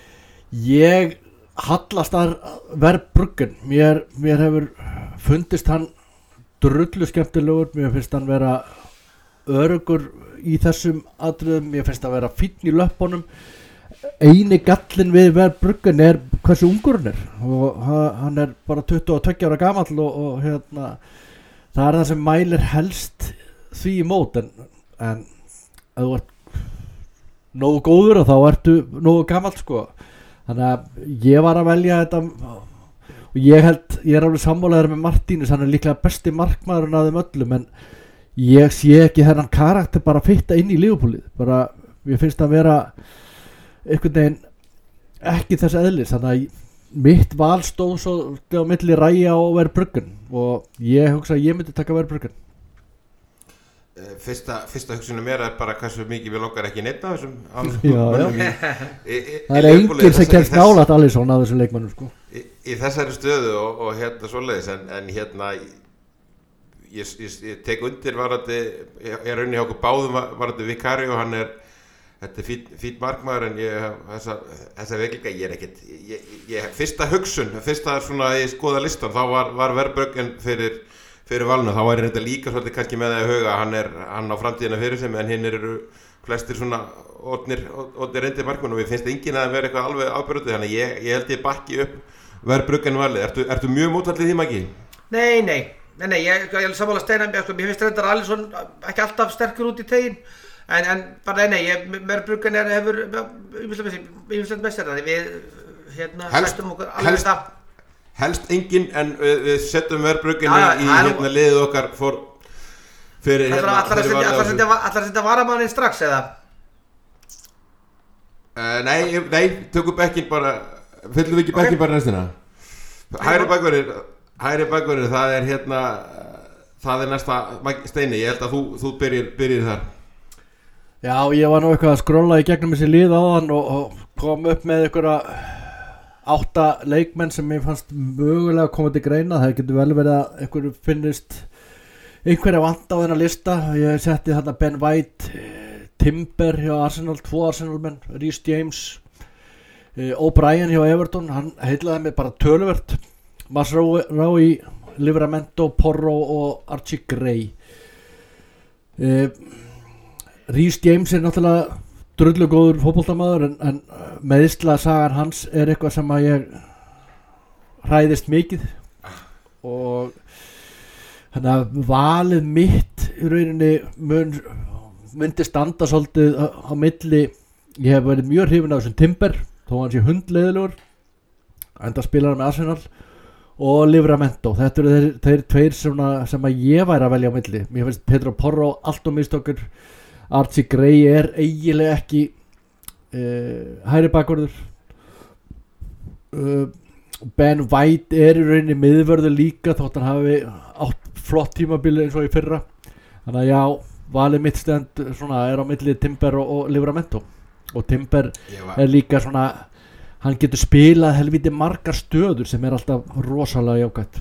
Ég hallast að Verbruggen, mér, mér hefur fundist hann drullu skemmtilegur, mér finnst hann vera öruggur í þessum atriðum, mér finnst hann vera fínn í löppunum. Eini gallinn við Verbruggen er hversu ungur hann er og hann er bara tuttugu og tveggja ára gamall og, og hérna það er það sem mælir helst því í mót en, en ef þú ert nógu góður og þá ertu nógu gamall sko, þannig að ég var að velja þetta og ég held, ég er alveg sammálaður með Martínez, hann er líklega besti markmaðurinn af þeim öllum en ég sé ekki þennan karakter bara fitta inn í Liverpoolið, bara ég finnst að vera einhvern veginn ekki þess eðlis, þannig að mitt val stóð svo á milli Raya og Verbruggen og ég hugsa að ég myndi taka Verbruggen. Fyrsta, fyrsta hugsunum mér er bara hversu mikið við langar ekki neitt af þessum Já, já. í, í, í, Það er enginn sem kemst nálægt Alisson af þessum leikmannum sko. í, í þessari stöðu og, og hérna svoleiðis en, en hérna ég, ég, ég tek undir varandi ég er raunni hjá okkur báðum varandi Vikari og hann er þetta er fýt, fýt markmaður en ég þessa, þessa veikleika ég er ekkert ég, ég, fyrsta hugsun, fyrsta svona ég skoða listan þá var, var Verbruggen fyrir fyrir valinu, þá væri þetta líka svolítið kannski með það að huga, hann er hann á framtíðina fyrir sem en hinn eru flestir svona orðnir, orðnir reyndir markmenn og við finnst enginn að vera eitthvað alveg ábyrgðu þannig ég, ég held ég bakki upp Verbruggen valið, ertu, ertu mjög mótvallið því Maggi? Nei, nei, nei, nei, ég, ég er sammála Steina, ég finnst reyndar Alisson ekki alltaf sterkur út í tegin en, en bara nei, nei, Verbruggen er hefur ýmislegt mestir þannig við hérna helst, sættum okkur alveg helst, það helst enginn en við, við setjum Verbruggen í hérna liðið okkar for, fyrir hérna Allar að setja varamannin strax eða? Uh, nei, nei, tökum bekkin bara fyllum við ekki bekkin okay. bara restina Hægri bakverðir Hægri bakverðir, það er hérna það er næsta Steini, ég held að þú, þú byrjir, byrjir þar Já, ég var nú eitthvað að skrolla í gegnum þessi lið áðan og, og kom upp með einhverja átta leikmenn sem ég fannst mögulega að koma til greina það getur vel verið að einhverju finnist einhverja vant á þennan lista ég setti þarna Ben White Timber hjá Arsenal, tvo Arsenal menn Reece James O'Brien hjá Everton, hann heillaði mig bara töluvert Masraoui, Livramento, Porro og Archie Gray Reece James er náttúrulega drullu góður fótboltamaður en, en meðsla sagan hans er eitthvað sem að ég hræðist mikið og þannig að valið mitt í rauninni mun, myndi standa svolítið á, á milli ég hef verið mjög hrifinn af þessum Timber þó hann sé hundleiðilegur enda spilar hann með Arsenal og Livramento, þetta eru þeir, þeir tveir sem, sem að ég væri að velja á milli mér finnst Pedro Porro allt og mistokkur Archie Gray er eiginlega ekki uh, hægri bakvörður uh, Ben White er í rauninni miðvörður líka þótt hann hafi átt flott tímabili eins og í fyrra þannig að já, valið mitt stend svona er á milli Timber og, og Livramento og Timber er líka svona hann getur spilað helviti margar stöður sem er alltaf rosalega jákvætt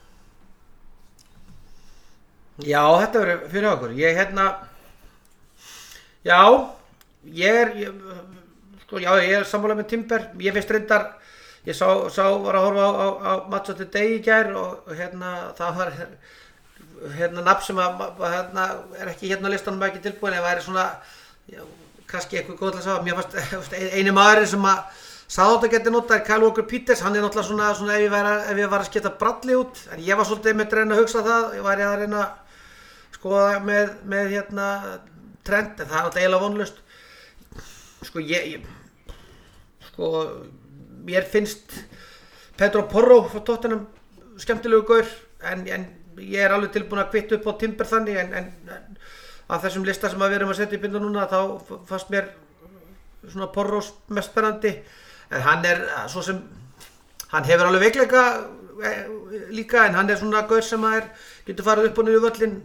Já, þetta verður fyrir okkur ég hérna Já, ég er, ég, sko, já, ég er sammála með Timber, ég finnst reyndar, ég sá, sá var að horfa á, á, á Match of the Day í gær og, og hérna, það var hérna nafn sem að, hérna, er ekki hérna á listanum ekki tilbúin, en væri svona, já, kannski eitthvað góð til að sá, mér fannst eini maðurinn sem að Sáðóta geti notað er Kyle Walker-Peters, hann er náttúrulega svona, svona ef ég var að, ef ég var að sketa Bradley út, en ég var svolítið með að reyna að hugsa það, ég væri að reyna að skoða með, með hérna, trend, en það er alltaf eiginlega vonlaust sko ég, ég sko mér finnst Pedro Porro frá Tottenham skemmtilegu gaur en, en ég er alveg tilbúin að kvitta upp á Timber þannig en, en, en af þessum lista sem við erum að setja í binda núna þá fannst mér svona Porro mest spennandi en hann er svo sem hann hefur alveg veikleika líka en hann er svona gaur sem að er getur farið upp og niður völlin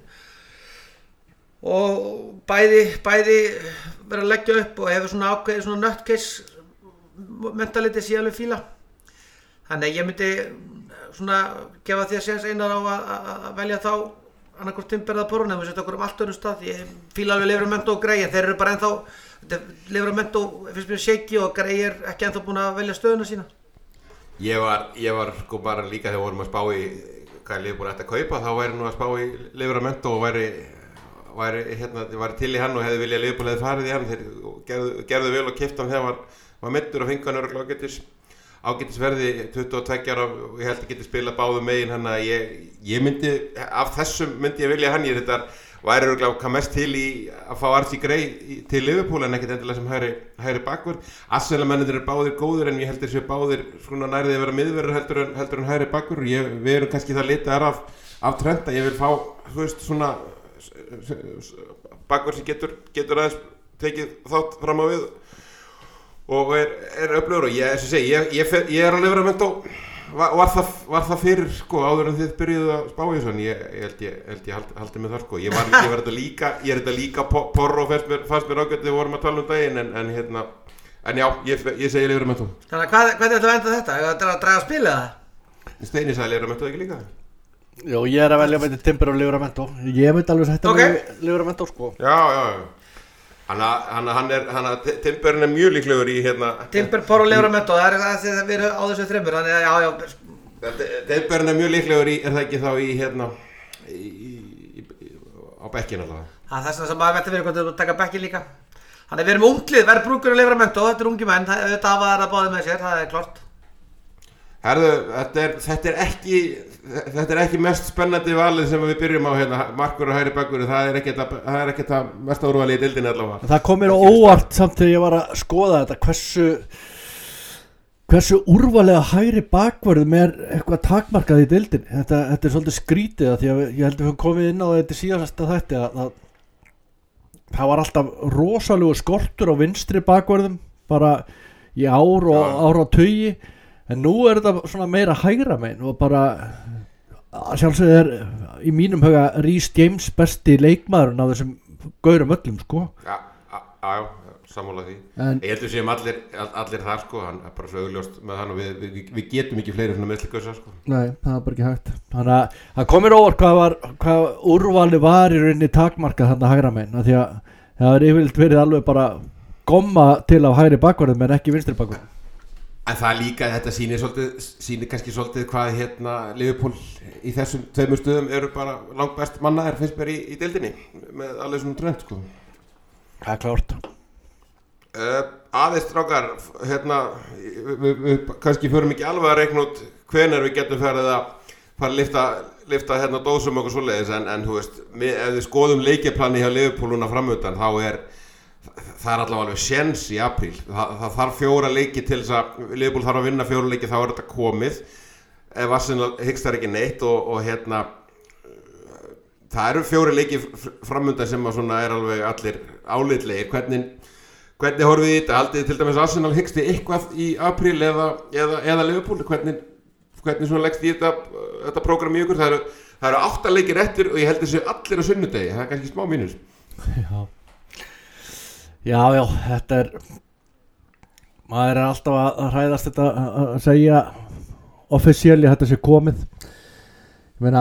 og bæði, bæði verið að leggja upp og hefur svona ákveðið svona nutcase mentality sem ég alveg fíla þannig að ég myndi svona gefa því að séns einar á að, að velja þá annarkvort Timber eða Porro en við setja okkur um allt öðrum stað ég fíla alveg Livramento og Gray en þeir eru bara ennþá Livramento finnst mér shaky og Gray er ekki ennþá búin að velja stöðuna sína Ég var, ég var sko bara líka þegar vorum að spá í hvað Liverpool ætti að kaupa þá væri nú að spá í Livramento og væri væri hérna væri til í hann og hefði viljað Liverpool hefði farið í hann þeir gerðu, gerðu vel og keyptu hann þegar var var meiddur og fengu hann örugglega ágætis ágætis verði tuttugu og tveggja ára og ég held að geti spilað báðum megin hann að ég ég myndi af þessum myndi ég vilja hann ég þetta væri örugglega hvað mest til í að fá Archie Gray til Liverpool en ekkert endilega sem hægri hægri bakvörð Arsenal mennirnir eru báðir góðir en ég held þessi báðir svona nærði að vera miðverður heldur en heldur en hægri bakvörð ég við erum kannski það litaðar af af trend að ég vil fá þú veist svona bakvörð sem getur getur aðeins tekið þátt fram á við og er er öflugur og ég þess að segja ég ég, ég er alveg verið að mynda var, var, það, var það fyrir sko áður en þið byrjuðu að spá í þessu? Ég, ég held ég, held ég haldi, haldi með það sko. Ég var, ég var þetta líka, ég er þetta líka porro fannst mér, fannst mér ágætt þegar við vorum að tala um daginn en, en hérna, en já, ég, ég segi Livramento. Þannig að hvað, hvernig ætlum við að enda þetta? Ég ætlum að draga að spila það? Steini sagði Livramento ekki líka? Jó, ég er að velja með Timber og Livramento. Ég veit alveg þetta okay. með Livramento sko. Já, já, já. Hann, hann, hann er, hann að Timberinn er mjög líklegur í hérna Timber, porro, Livramento, það er það sem við erum á þessu þreymur, þannig að já, já Timberinn er mjög líklegur í, er það ekki þá í hérna í, í, í, á bekkin allavega. Það er þess að maður velta fyrir hvort þú taka bekkin líka. Þannig að við erum unglið, verðbrúkur og Livramento, þetta er ungi menn, þetta hafa það að báði með sér, það er klart. Herðu, þetta er, þetta er ekki þetta er ekki mest spennandi valið sem við byrjum á hérna, markur og hægri bakkur, það er ekki það er ekki það mesta úrvalið í deildinni allavega. Það kom mér á óvart samt þegar ég var að skoða þetta hversu hversu úrvalega hægri bakvörðum er eitthvað takmarkað í deildinni. Þetta, þetta er svolítið skrítið að því að ég held að við höfum komið inn á þetta síðasta þætti að, að það var alltaf rosalegu skortur á vinstri bakvörðum bara í ár og ja. ár á tugi. En nú er þetta svona meira hægra megin og bara sjálfsögðu er í mínum huga Rhys James besti leikmaðurinn af þessum gaurum öllum sko. Já, já, já, sammála því. En ég heldur séum allir, allir þar sko, hann er bara svo augljóst með hann og við, við, við getum ekki fleiri svona meðslikauðsa sko. Nei, það er bara ekki hægt. Þannig að það komir óvart hvað var, hvað úrvali var í rauninni takmarkað þarna hægra megin af því að það er yfirleitt verið alveg bara gomma til af hægri bakvörðum en ekki vinstri bakvörðum. En það líka, þetta sýnir svolítið, sýnir kannski svolítið hvað hérna Liverpool í þessum tveimur stöðum eru bara langt best mannaðir finnst mér í, í deildinni með alveg svona trend sko. Það er klárt. Uh, aðeins strákar, hérna, við, við, við kannski förum ekki alveg að reikna út hvenær við getum farið að fara að lifta, lifta hérna dósum okkur svoleiðis en, en þú veist, við, ef við skoðum leikjaplani hjá Liverpooluna framöndan þá er það er allavega alveg séns í apríl það, það þarf fjóra leiki til þess að Liverpool þarf að vinna fjóra leiki þá er þetta komið ef Arsenal hyggst ekki neitt og, og hérna það eru fjóri leiki framöndan sem að svona er alveg allir álitlegir hvernig, hvernig horfið þið þetta haldið til dæmis Arsenal hyggst eitthvað í apríl eða, eða, eða Liverpool hvernig, hvernig svona leggst í þetta þetta prógram í ykkur það eru, það eru átta leikir eftir og ég held þessu allir á sunnudegi það er kannski smá mínus. Já Já, já, þetta er maður er alltaf að hræðast þetta að segja offisíali þetta sé komið ég meina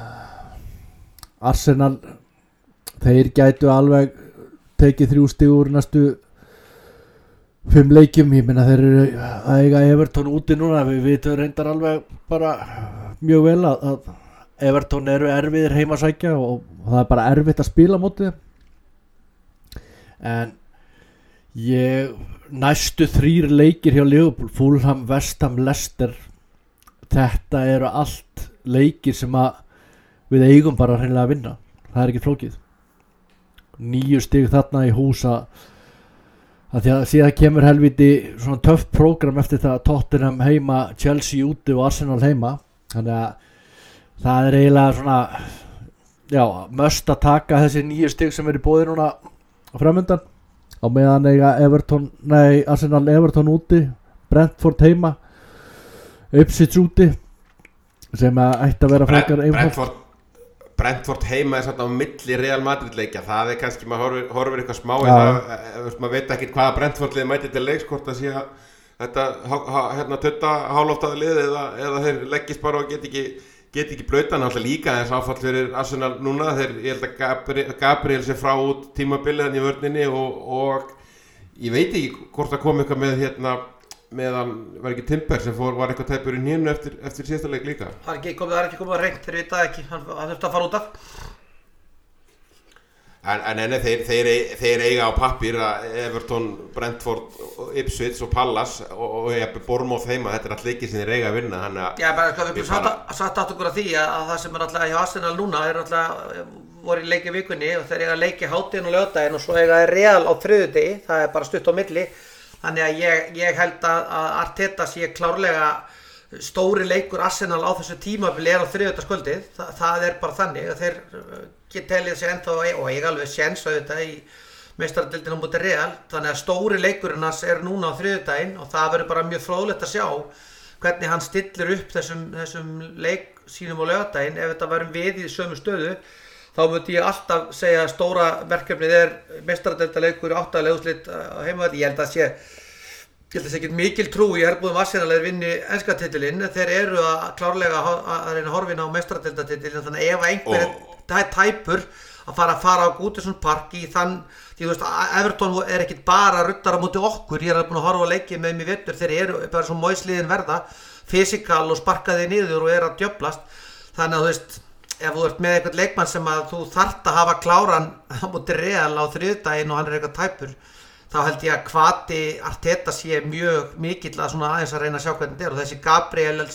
Arsenal þeir gætu alveg tekið þrjú stig úr næstu fimm leikjum, ég meina þeir eru að eiga Everton úti núna við vitum reyndar alveg bara mjög vel að, að Everton eru erfiðir heimasækja og það er bara erfitt að spila mótið en ég næstu þrír leikir hjá Liverpool Fulham, West Ham, Leicester þetta eru allt leikir sem að við eigum bara hreinlega að vinna það er ekki flókið níu stig þarna í hús að, að því að síðan kemur helviti svona töff prógram eftir það Tottenham heima, Chelsea úti og Arsenal heima þannig að það er eiginlega svona já, must að taka þessi níu stig sem er í boði núna framöndan á meðan eiga Everton, nei Arsenal Everton úti, Brentford heima Ipswich úti sem að ætti að vera frekar einfalt. Brentford, Brentford heima er samt á milli Real Madrid leikja það er kannski, maður horfir, horfir eitthvað smá ja. það, maður veit ekki hvaða Brentford lið mæti til leiks hvort að sé að þetta hérna tutta hálóftaði lið eða, eða þeir leggist bara og get ekki get ekki blautan alltaf líka þess áfall fyrir Arsenal núna þegar ég held að Gabriel, Gabriel sé frá út tímabilið hann í vörninni og, og ég veit ekki hvort það kom eitthvað með hérna meðan var ekki Timber sem fór, var eitthvað tæpur í hínu eftir, eftir síðasta leik líka það er ekki komið, það er ekki komið að reynt þeir vita ekki, hann, hann þurfti að fara út af en, en enni þeir, þeir, þeir eiga á pappír að Everton, Brentford, Ipswich og Palace og, og ég hef Bournemouth heima þetta er allt leikir sem þeir eiga að vinna þannig að já, bara sko, við bara satt átt okkur að því að, að það sem er alltaf hjá Arsenal núna er alltaf voru í leiki vikunni og þeir eiga leiki hádeginn og laugardaginn og svo eiga Real á þriðjudegi það er bara stutt á milli þannig að ég, ég held að, að Arteta sé klárlega stóri leikur Arsenal á þessu tímabili er á þriðjudagskvöldið Þa, það er bara þannig að þeir get telja sig ennþá og ég alveg séns auðvitað í meistaradeildinni á móti Real þannig að stóri leikurinn hans er núna á þriðjudaginn og það verður bara mjög fróðlegt að sjá hvernig hann stillir upp þessum, þessum leik sínum á laugardaginn. Ef þetta varum við í sömu stöðu þá myndi ég alltaf segja að stóra verkefnið er meistaradeildarleikur átta úrslit á heimavelli. Ég held að sé Ég held að það sé ekki mikil trú í herbúðum Arsenal er vinni enska titilinn. Þeir eru að klárlega að reyna að horfa inn á meistaradeildartitilinn. Þannig að ef einhver oh. er tæpur að fara að fara á Goodison Park í þann, því þú veist, Everton er ekkit bara ruddar á móti okkur. Ég er búin að horfa á leikið með mér í vetur. Þeir eru bara svo moisliðin verða, fysikal og sparka þeir niður og er að djöflast. Þannig að þú veist, ef þú ert með einhvern leikmann sem að þú þarft að hafa kláran á móti Real á þriðjudaginn og hann er eitthvað tæpur, þá held ég að hvati Arteta sé mjög mikill að svona aðeins að reyna að sjá hvernig þetta er. Og þessi Gabriels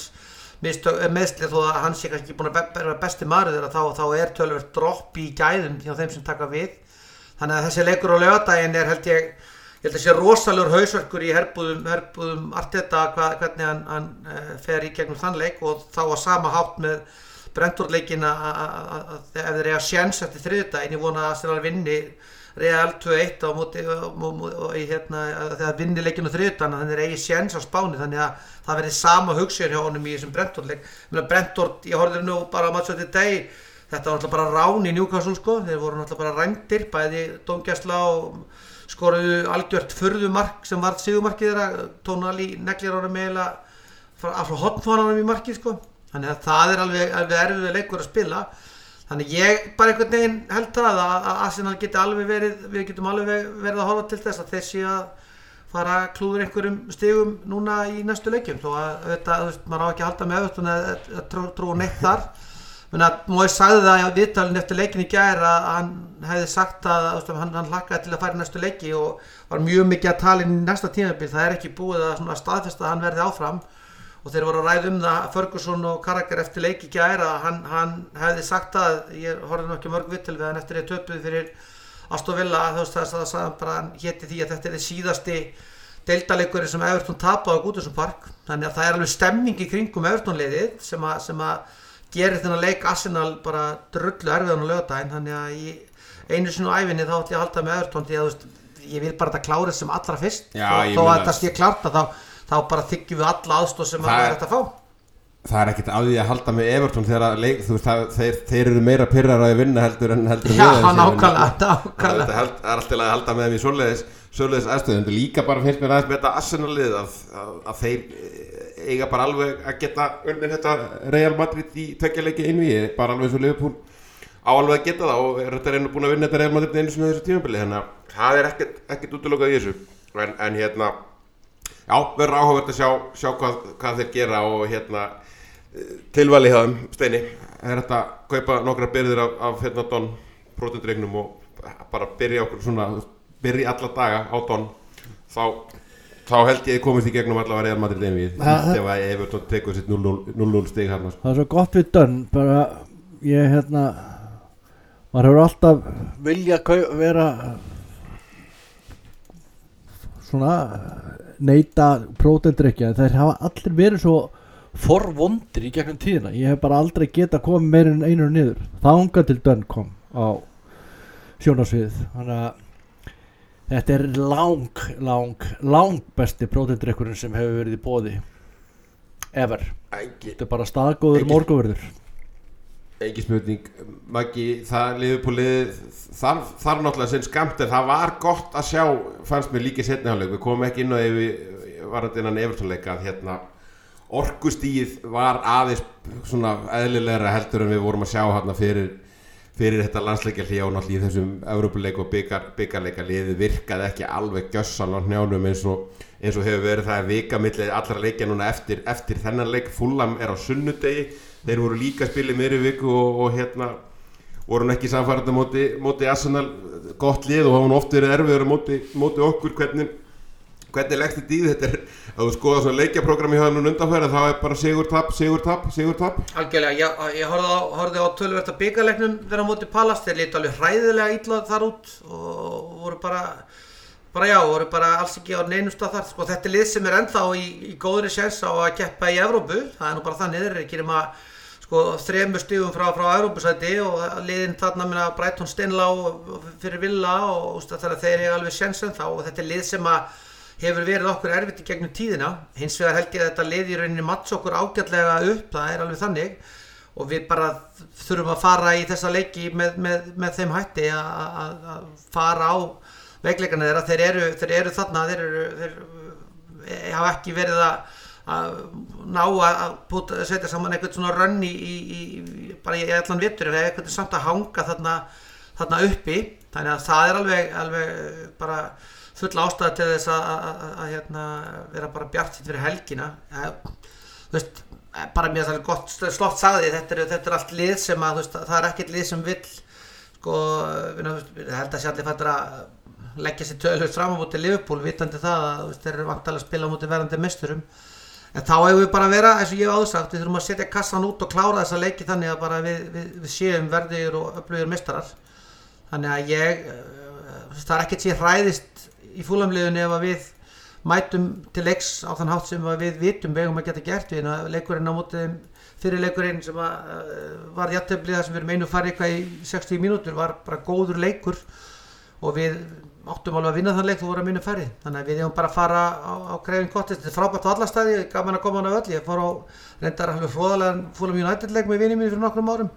meðsli, þó að hann sé kannski ekki búin að vera besti maður þeirra, þá, þá er töluvert dropp í gæðum hjá þeim sem taka við. Þannig að þessi leikur á laugardaginn er held ég, ég held að sé rosalegur hausverkur í herbúðum, herbúðum Arteta hvað, hvernig hann, hann fer í gegnum þann leik, og þá að sama hátt með Brentford-leikinn að ef þeir eiga séns eftir þriðjudaginn, ég vona að Arsenal vinni Real tvö eitt á móti og í hérna þegar vinni leikinn á þriðjudaginn, þannig að þeir eigi séns á Spáni, þannig að það verði sama hugsun hjá honum í þessum Brentford-leik. Ég meina Brentford, ég horfði nú bara á Match of the Day, þetta var náttúrulega bara rán í Newcastle sko, þeir voru náttúrulega bara rændir, bæði dómgæsla og skoruðu algjört furðumark sem var sigurmarkið þeirra. Tonali neglir honum eiginlega frá hornfánanum í markið sko, þannig að það er alveg, alveg erfiður leikur að spila. Þannig ég bara einhvern veginn held það að Arsenal geti alveg verið, við getum alveg verið að horfa til þess að þeir séu að fara að klúður einhverjum stigum núna í næstu leikjum. Þó að þetta, þú veist, maður á ekki að halda með Everton að, að trú, trú neitt þar. Men að Moyes sagði það í viðtalinu eftir leikin í gær að hann hefði sagt að, að hann, hann hlakkaði til að fara í næstu leiki og var mjög mikið að tala inn í næsta tímabil. Það er ekki búið að svona staðfesta að hann verði áfram. Og þeir voru að ræða um það, Ferguson og Carragher eftir leik í gær, að hann, hann hefði sagt að, ég horfði nú ekki mörg viðtöl við hann eftir að töpuðu fyrir Aston Villa, þú veist þess að það sagði bara hann héti því að þetta er síðasti deildarleikurinn sem Everton tapaði á Goodison Park. Þannig að það er alveg stemming í kringum Everton-liðið sem að, sem að gerir þennan leik Arsenal bara drullu erfiðan á laugardaginn. Þannig að í einu sinni á ævinni þá ætla ég að halda með Everton því að þú veist, ég vil bara þetta klára sem allra fyrst. Já, þó, þó að þetta sé klárt að þá þá bara þykjum við alla aðstoð sem það er hægt að fá. Það er ekkert á því að halda með Everton þegar leik, þú veist, það, þeir, þeir eru meira pirrar að vinna heldur en heldur Já, við. Já, nákvæmlega, nákvæmlega. Það er allt til að halda með þeim í svoleiðis, svoleiðis aðstöðum. En líka bara finnst mér aðeins með þetta Arsenal-lið að, að, að þeir eiga bara alveg að geta unnið þetta Real Madrid í tveggja leiki einvígi, bara alveg eins og Liverpool á alveg að geta það og er þetta reyna búin að vinna þetta Real Madrid einu sinni þessu tímabili. Þannig að það er ekkert, ekkert útilokað í þessu. En, en hérna Já, verður áhugavert að sjá, sjá hvað, hvað þeir gera og hérna tilvali hjá þeim, Steini. Er þetta að kaupa nokkra byrðir af, af hérna Don prótendregnum og bara byrja okkur svona, byrja alla daga á Don, þá, þá held ég komist í gegnum allavega Real Madrid einvíð, ef að Everton tekur sitt núll núll stig hérna. Það er svo gott við Don, bara ég hérna, maður hefur alltaf vilja vera svona neita prótendrykja, þeir hafa allir verið svo forvondir í gegnum tíðina. Ég hef bara aldrei geta komið meira en einu niður. Þangað til Dunn kom á sjónarsviðið. Þannig að þetta er lang, lang, lang besti prótendrykkurinn sem hefur verið í boði ever. Ægji. Þetta er bara staðgóður morgunverður. Ekki spurning, Maggi, það Liverpool-liðið þarf, þarf náttúrulega sinn skamt, en það var gott að sjá, fannst mér líka seinni hálfleik. Við komum ekki inn á yfir varandi innan Everton-leika að hérna orkustíð var aðeins svona eðlilegra heldur en við vorum að sjá hérna fyrir, fyrir þetta landsleikjahlé og náttúrulega í þessum Evrópuleik og byggar, byggarleika liðið virkaði ekki alveg gjössan á hnjánum eins og, eins og hefur verið. Það er vika milli allra leikja núna eftir, eftir þennan leik. Fulham er á sunnudegi. Þeir voru líka að spila í miðri viku og, og hérna voru ekki samfærandi móti, móti Arsenal, gott lið og hafa nú oft verið erfiður móti, móti okkur. Hvernig, hvernig leggst þetta í þetta er, að þú skoða svona leikjaprogrammi hjá þeim núna undanfæri, þá er bara sigur tap, sigur tap, sigur tap. Algjörlega, ég, ég horfði á, horfði á töluvert að bikarleiknum þeirra móti Palace, þeir litu alveg hræðilega illa þar út og voru bara, bara já, voru bara alls ekki á neinum stað þar. Sko, þetta er lið sem er ennþá í, í góðri séns á að keppa í Evrópu, það er nú bara þannig, þeir eru ekki nema sko þremur stigum frá, frá Evrópusæti og liðin þarna minna Brighton Steinlá fyrir Villa og þannig að þeir eru alveg séns ennþá og þetta er lið sem að hefur verið okkur erfitt í gegnum tíðina. Hins vegar held ég að þetta lið í rauninni matts okkur ágætlega upp, það er alveg þannig og við bara þurfum að fara í þessa leiki með, með, með þeim hætti að fara á veikleikana þeirra. Þeir eru, þeir eru þarna, þeir, eru, þeir hafa ekki verið að, að ná að púta, setja saman eitthvað svona rönn í, í, í bara í allan vetur en eitthvað samt að hanga þarna, þarna uppi. Þannig að það er alveg, alveg bara full ástæða til þess að, að, að, að hérna, vera bara bjartsýnn fyrir helgina. Þú veist, bara mér það er gott slott sagði, þetta er, þetta er allt lið sem að, þú veist, það er ekkert lið sem vill, sko, ég held að sé allir fættur að leggja sér tölur fram á móti Liverpool, vitandi það að þú veist, þeir eru vantalega að spila á móti verðandi meisturum. En þá hefur við bara að vera, eins og ég hef áður sagt, við þurfum að setja kassan út og klára þessa leiki þannig að bara við, við, við séum verðugir og öflugir meistarar. Þannig að ég, það er ekkert sér hræðist í Fulham-liðinu ef að við mætum til leiks á þann hátt sem við vitum við eigum að geta gert við. Leikurinn á móti fyrir leikurinn sem að, var jafntefli þar sem við erum einu farið eitthvað í sextíu mínútur var bara góður leikur og við áttum alveg að vinna þann leik þú voru að minna færið. Þannig að við hefum bara að fara á, á Craven Cottage. Þetta er frábært á alla staði, gaman að koma hann á öll. Ég fór á reyndar alveg hróðalegan Fulham United leik með vini mínu fyrir nokkrum árum.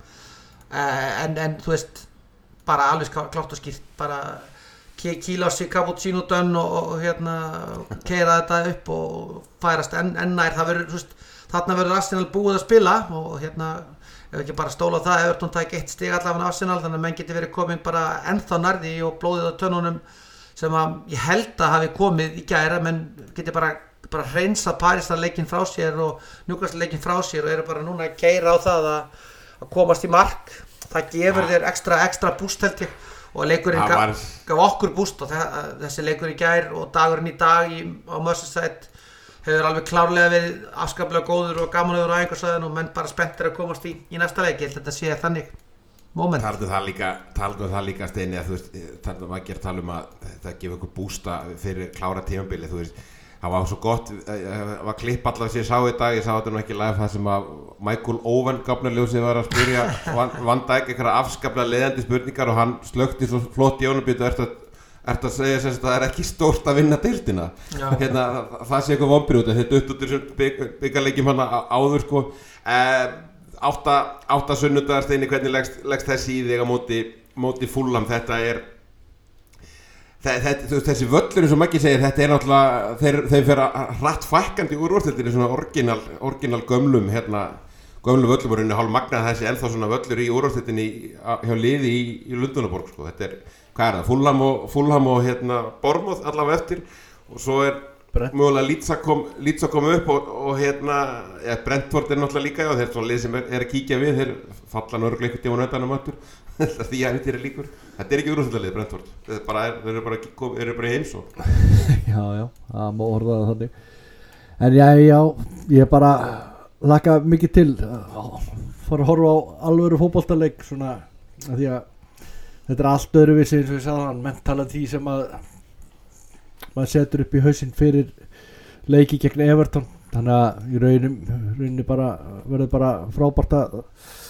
En, en þú veist, bara alveg klárt og skýrt, bara kíla á sig cappuccino dönn og, og, og hérna keyra þetta upp og færast enn en nær. Það verður, þú veist, þarna verður Arsenal búið að spila og hérna, ef ekki bara stóla á það, Everton tæk eitt stig allavega af Arsenal, þannig að menn geti verið komin bara ennþá nærði og blóðið á tönnunum sem að ég held að hafi komið í gær, menn geti bara, bara hreinsað Parísar leikinn frá sér og Newcastle leikinn frá sér og eru bara núna að keyra á það að, að komast í mark. Það gefur ja. Þér ekstra, ekstra búst held ég og leikurinn ja, gaf, gaf okkur búst og þessi leikur í gær og dagurinn í dag í, á Merseyside hefur alveg klárlega verið afskaplega góður og gaman yfir á æfingasvæðinu og menn bara spenntir að komast í, í næsta leik. Ég held að þetta sé þannig moment. Taldu það líka, taldu það líka Steini að þú veist, taldu maður að tala um að það gefa ykkur bústa fyrir klára tímabili, þú veist, það var svo gott, það var klipp allavega sem ég sá í dag, ég sá þetta nú ekki live það sem að Michael Owen gafnarljósið var að spyrja Van Dijk einhverja afskaplega leiðandi spurningar og hann slökkti svo flott í honum býtu eftir að Ertu að segja sem að það er ekki stórt að vinna deildina hérna, það sé eitthvað vonbrigði út þetta upp út úr þessum byggarleikjum hann áður sko eh, átta, átta sunnudagar Steini hvernig leggst, leggst þessi í þig á móti, móti Fulham þetta er þetta, þessi völlur eins og Maggi segir þetta er náttúrulega þeir, þeir fer að hratt fækkandi úr úrvalsdeildinni svona orginal, orginal gömlum hérna gömlum völlum og rauninni hálf magnað þessi ennþá svona völlur í úrvalsdeildinni hjá liði í, í Lundúnaborg sko þetta er hvað er það, Fulham og, Fulham og hérna Bournemouth allavega eftir og svo er Brent. Mögulega Leeds að kom, Leeds að koma upp og, og hérna, ja, Brentford er náttúrulega líka og þeir er svona lið sem er, er að kíkja við þeir falla nörgulega eitthvað tíma nötanum aftur því að þetta er líkur þetta er ekki úrvalsdeildarlið Brentford þeir eru bara, þeir eru bara, þeir eru bara í heimsó Já, já, það má orða það þannig en já, já, ég bara laka mikið til að fara að horfa á alvöru fótboltaleik svona því að þetta er allt öðruvísi eins og ég sagði hann mentala því sem að maður setur upp í hausinn fyrir leiki gegn Everton þannig að í raunum, raunum bara verður bara frábært að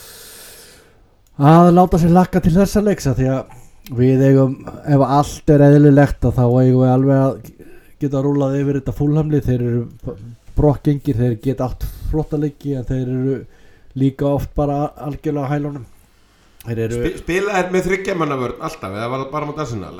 að láta sér lakka til þessa leiksa því að við eigum ef allt er eðlilegt þá eigum við alveg að geta rúlað yfir þetta Fulhamlið þeir eru brokkengir, þeir geta allt flotta leiki en þeir eru líka oft bara algjörlega á hælunum Sp Spila er með þryggjamannavörn alltaf eða var það bara mot Arsenal?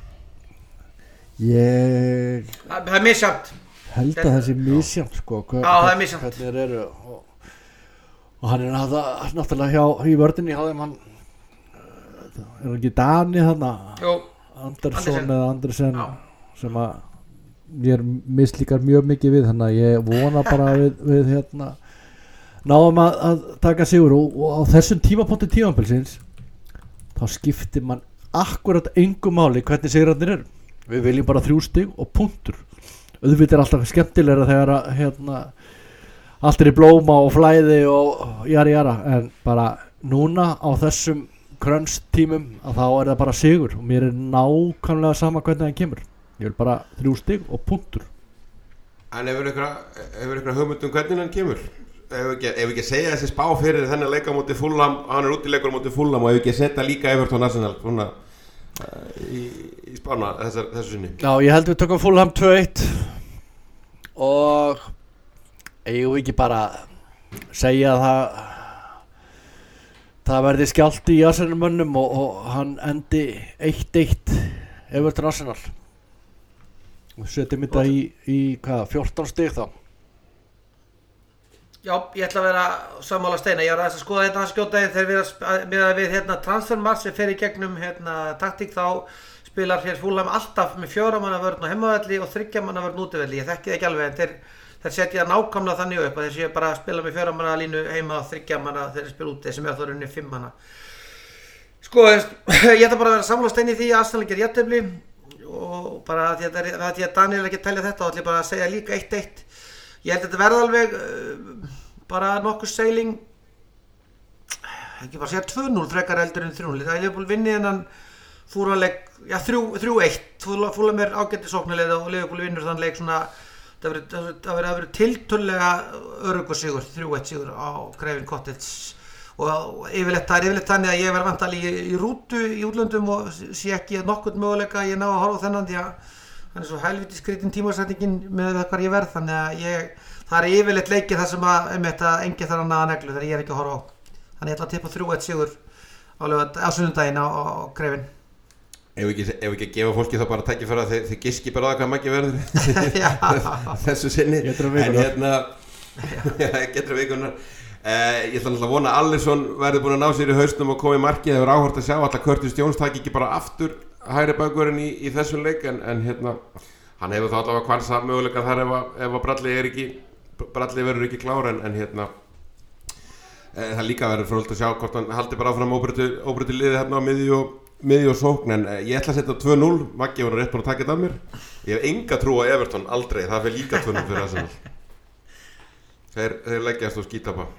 Ég Það er misjafnt held að það sé misjafnt sko Já, það er misjafnt hvernig þeir eru og, og hann er náttúrulega hjá í vörðinni hjá þeim hann er hann ekki Dani þarna Andersson eða Andersen Já. Sem að mér mislíkar mjög mikið við þannig að ég vona bara við, við hérna náum að, að taka sigur og, og á þessum tímapunkti tímabilsins þá skiptir mann akkurat engu máli hvernig sigurarnir eru. Við viljum bara þrjú stig og punktur. Auðvitað er alltaf skemmtilegra þegar að, hérna, allt er í blóma og flæði og jara jara en bara núna á þessum krönstímum að þá er það bara sigur og mér er nákvæmlega sama hvernig það kemur. Ég vil bara þrjú stig og punktur. En hefur ykkur hugmynd um hvernig hann kemur? Ef ekki, ef ekki segja þessi spá fyrir þennan leika á móti Fulham, hann er útileikur á móti Fulham og ef ekki setja líka Everton Arsenal svona uh, í, í spána þessar, þessu sinni. Já, ég held við tökum Fulham tvö eitt og eigum við ekki bara segja að það það verði skjálfti í Arsenal-mönnum og, og hann endi eitt eitt Everton Arsenal og setjum þetta í, í hvað, fjórtán stig þá. Já, ég ætla að vera sammála Steina, ég var aðeins að skoða hérna að skjóta þegar við, við, við hérna, transfermarkt sem fer í gegnum hérna, taktík þá spilar hér Fulham alltaf með fjóra manna vörn á heimavelli og þriggja manna vörn útivelli, ég þekki það ekki alveg en þeir, þeir setja nákvæmlega þannig upp að þeir séu bara að spila með fjóra manna línu heima og þriggja manna þeir spila úti sem er þá runni fimm manna. Sko, ég ætla bara að vera sammála Steini því að Arsenal gerir jafntefli og bara því að, að, að, að Daniel ekki telja þetta og ætla bara að segja líka eitt eitt. Ég held að þetta verða alveg uh, bara nokkuð seiling, ekki bara segja tvö núll frekar heldur en þrjú núll. Það er Liverpool vinni þennan fúraleg, já þrjú eitt, Fulham er ágæti sóknarleið og Liverpool vinnur þann leik svona, það verður verið tiltölulega öruggur sigur, þrjú eitt sigur á Craven Cottage og yfirleitt það er yfirleitt þannig að ég verð vantali í, í rútu í útlöndum og sé ekki nokkurn möguleika að ég ná að horfa á þennan því að hann er svo helviti skrítin tímasetningin með það hvar ég verð þannig að ég, það er yfirleitt leikið þar sem að um þetta engi þarf að naða neglu þegar ég er ekki að horfa á þannig ég ætla að tippa þrjú eitt sigur á, á sunnudaginn á, á Craven. Ef ekki, ef ekki að gefa fólki þá bara tækja fyrir að þið, þið giski bara á það hvað maggi verður þessu sinni en hérna getur vikunar uh, ég ætla náttúrulega að vona að Alisson verður búin að ná sér í hausnum og komið markið, það verður áhort að sjá alltaf Curtis Jones taki ekki bara aftur hægri bakvörðin í, í þessum leik en, en hérna hann hefur þá allavega kvarsa möguleika þar ef að, ef að Bradley er ekki Bradley verður ekki klár en, en hérna e, það líka verður fróðilegt að sjá hvort hann haldi bara áfram óbreyttu liði hérna á miðju og, miðju og sókn en e, ég ætla að setja tvö núll, Maggi var rétt búin að taka þetta af mér ég hef enga trú á Everton aldrei, það fyrir líka tvö núll fyrir Arsenal þeir, þeir leggjast og skýta på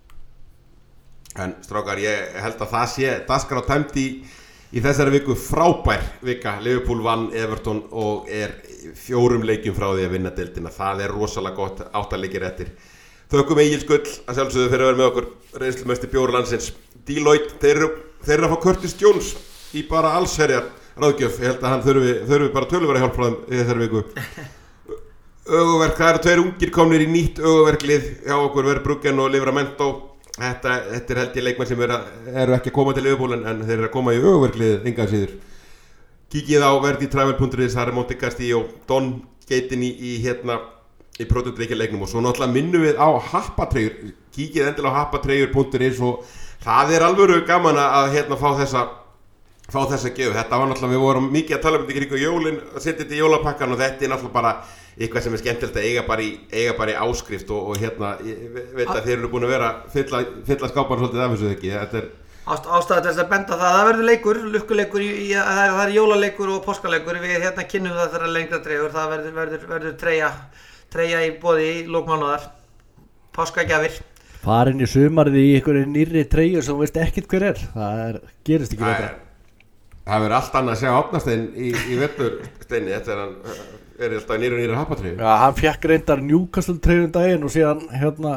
en strákar ég held að það sé daskar á tæmt í Í þessari viku frábær vika, Liverpool vann Everton og er fjórum leikjum frá því að vinna deildina. Það er rosalega gott, átta leikir eftir. Þökkum Egil Skull að sjálfsögðu fyrir að vera með okkur, reynslumesti bjór landsins. Deloitte, þeir eru, þeir eru að fá Curtis Jones í bara allsherjar ráðgjöf. Ég held að hann þurfi, þurfi bara töluvera hjálp frá þeim í þessari viku. Öguverk, það eru tveir ungir komnir í nýtt öguverklið hjá okkur, Verbruggen og Livramento. Þetta, þetta er held ég leikmenn sem eru, eru ekki að koma til Liverpool en, en þeir eru að koma í öguverklið engan síður. Kíkið á verditravel punktur is, það er Monte Castillo, Don geitin í, í hérna í produktreikjarleiknum og svo náttúrulega minnum við á happatreyjur. Kíkið endilega á happatreyjur punktur is og það er alveg gaman að hérna fá þessa fá þessa gjöf. Þetta var náttúrulega, við vorum mikið að tala um þetta í kringum jólin, að setja þetta í jólapakkan og þetta er náttúrulega bara eitthvað sem er skemmtilegt að eiga bara í, eiga bara í áskrift og, og hérna, ég veit að þeir eru búin að vera fylla, fylla skápan svolítið af þessu ekki. Þetta er Ást, ástæða til þess að benda það, það verður leikur, lukkuleikur, í, í, það, er, það er jólaleikur og páskaleikur, við hérna kynnum það þegar lengra dreigur, það verður, verður, verður treyja, treyja í boði í lókmánaðar, páskagjafir. Farin í sumarið í einhverju nýrri treyju sem þú veist ekkert hver er, það er, gerist ekki betra. Það verður allt annað að sjá Árnastein í, í vetursteini, þetta er hann, er alltaf nýri og nýri happatreyju. Já, hann fekk reyndar Newcastle treyjum daginn og síðan hérna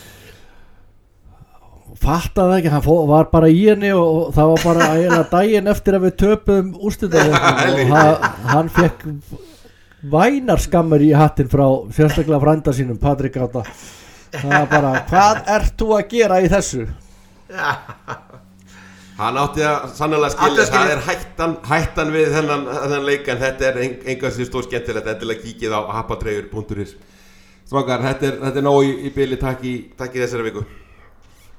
fattaði ekki, hann fó, var bara í henni og, og það var bara eiginlega daginn eftir að við töpuðum úrslitaleiknum og ha, hann fekk vænar skammur í hattinn frá sérstaklega frænda sínum, Patrik Gáta. Það var bara, hvað ert þú að gera í þessu? Hann átti að sannlega skilja, það er hættan, hættan við þennan, þennan leik en þetta er engan sem stór skemmtilegt, endilega kíkið á happatreyjur punktur is. Strákar, þetta er, þetta er nóg í, í bili, takk í, takk í þessari viku.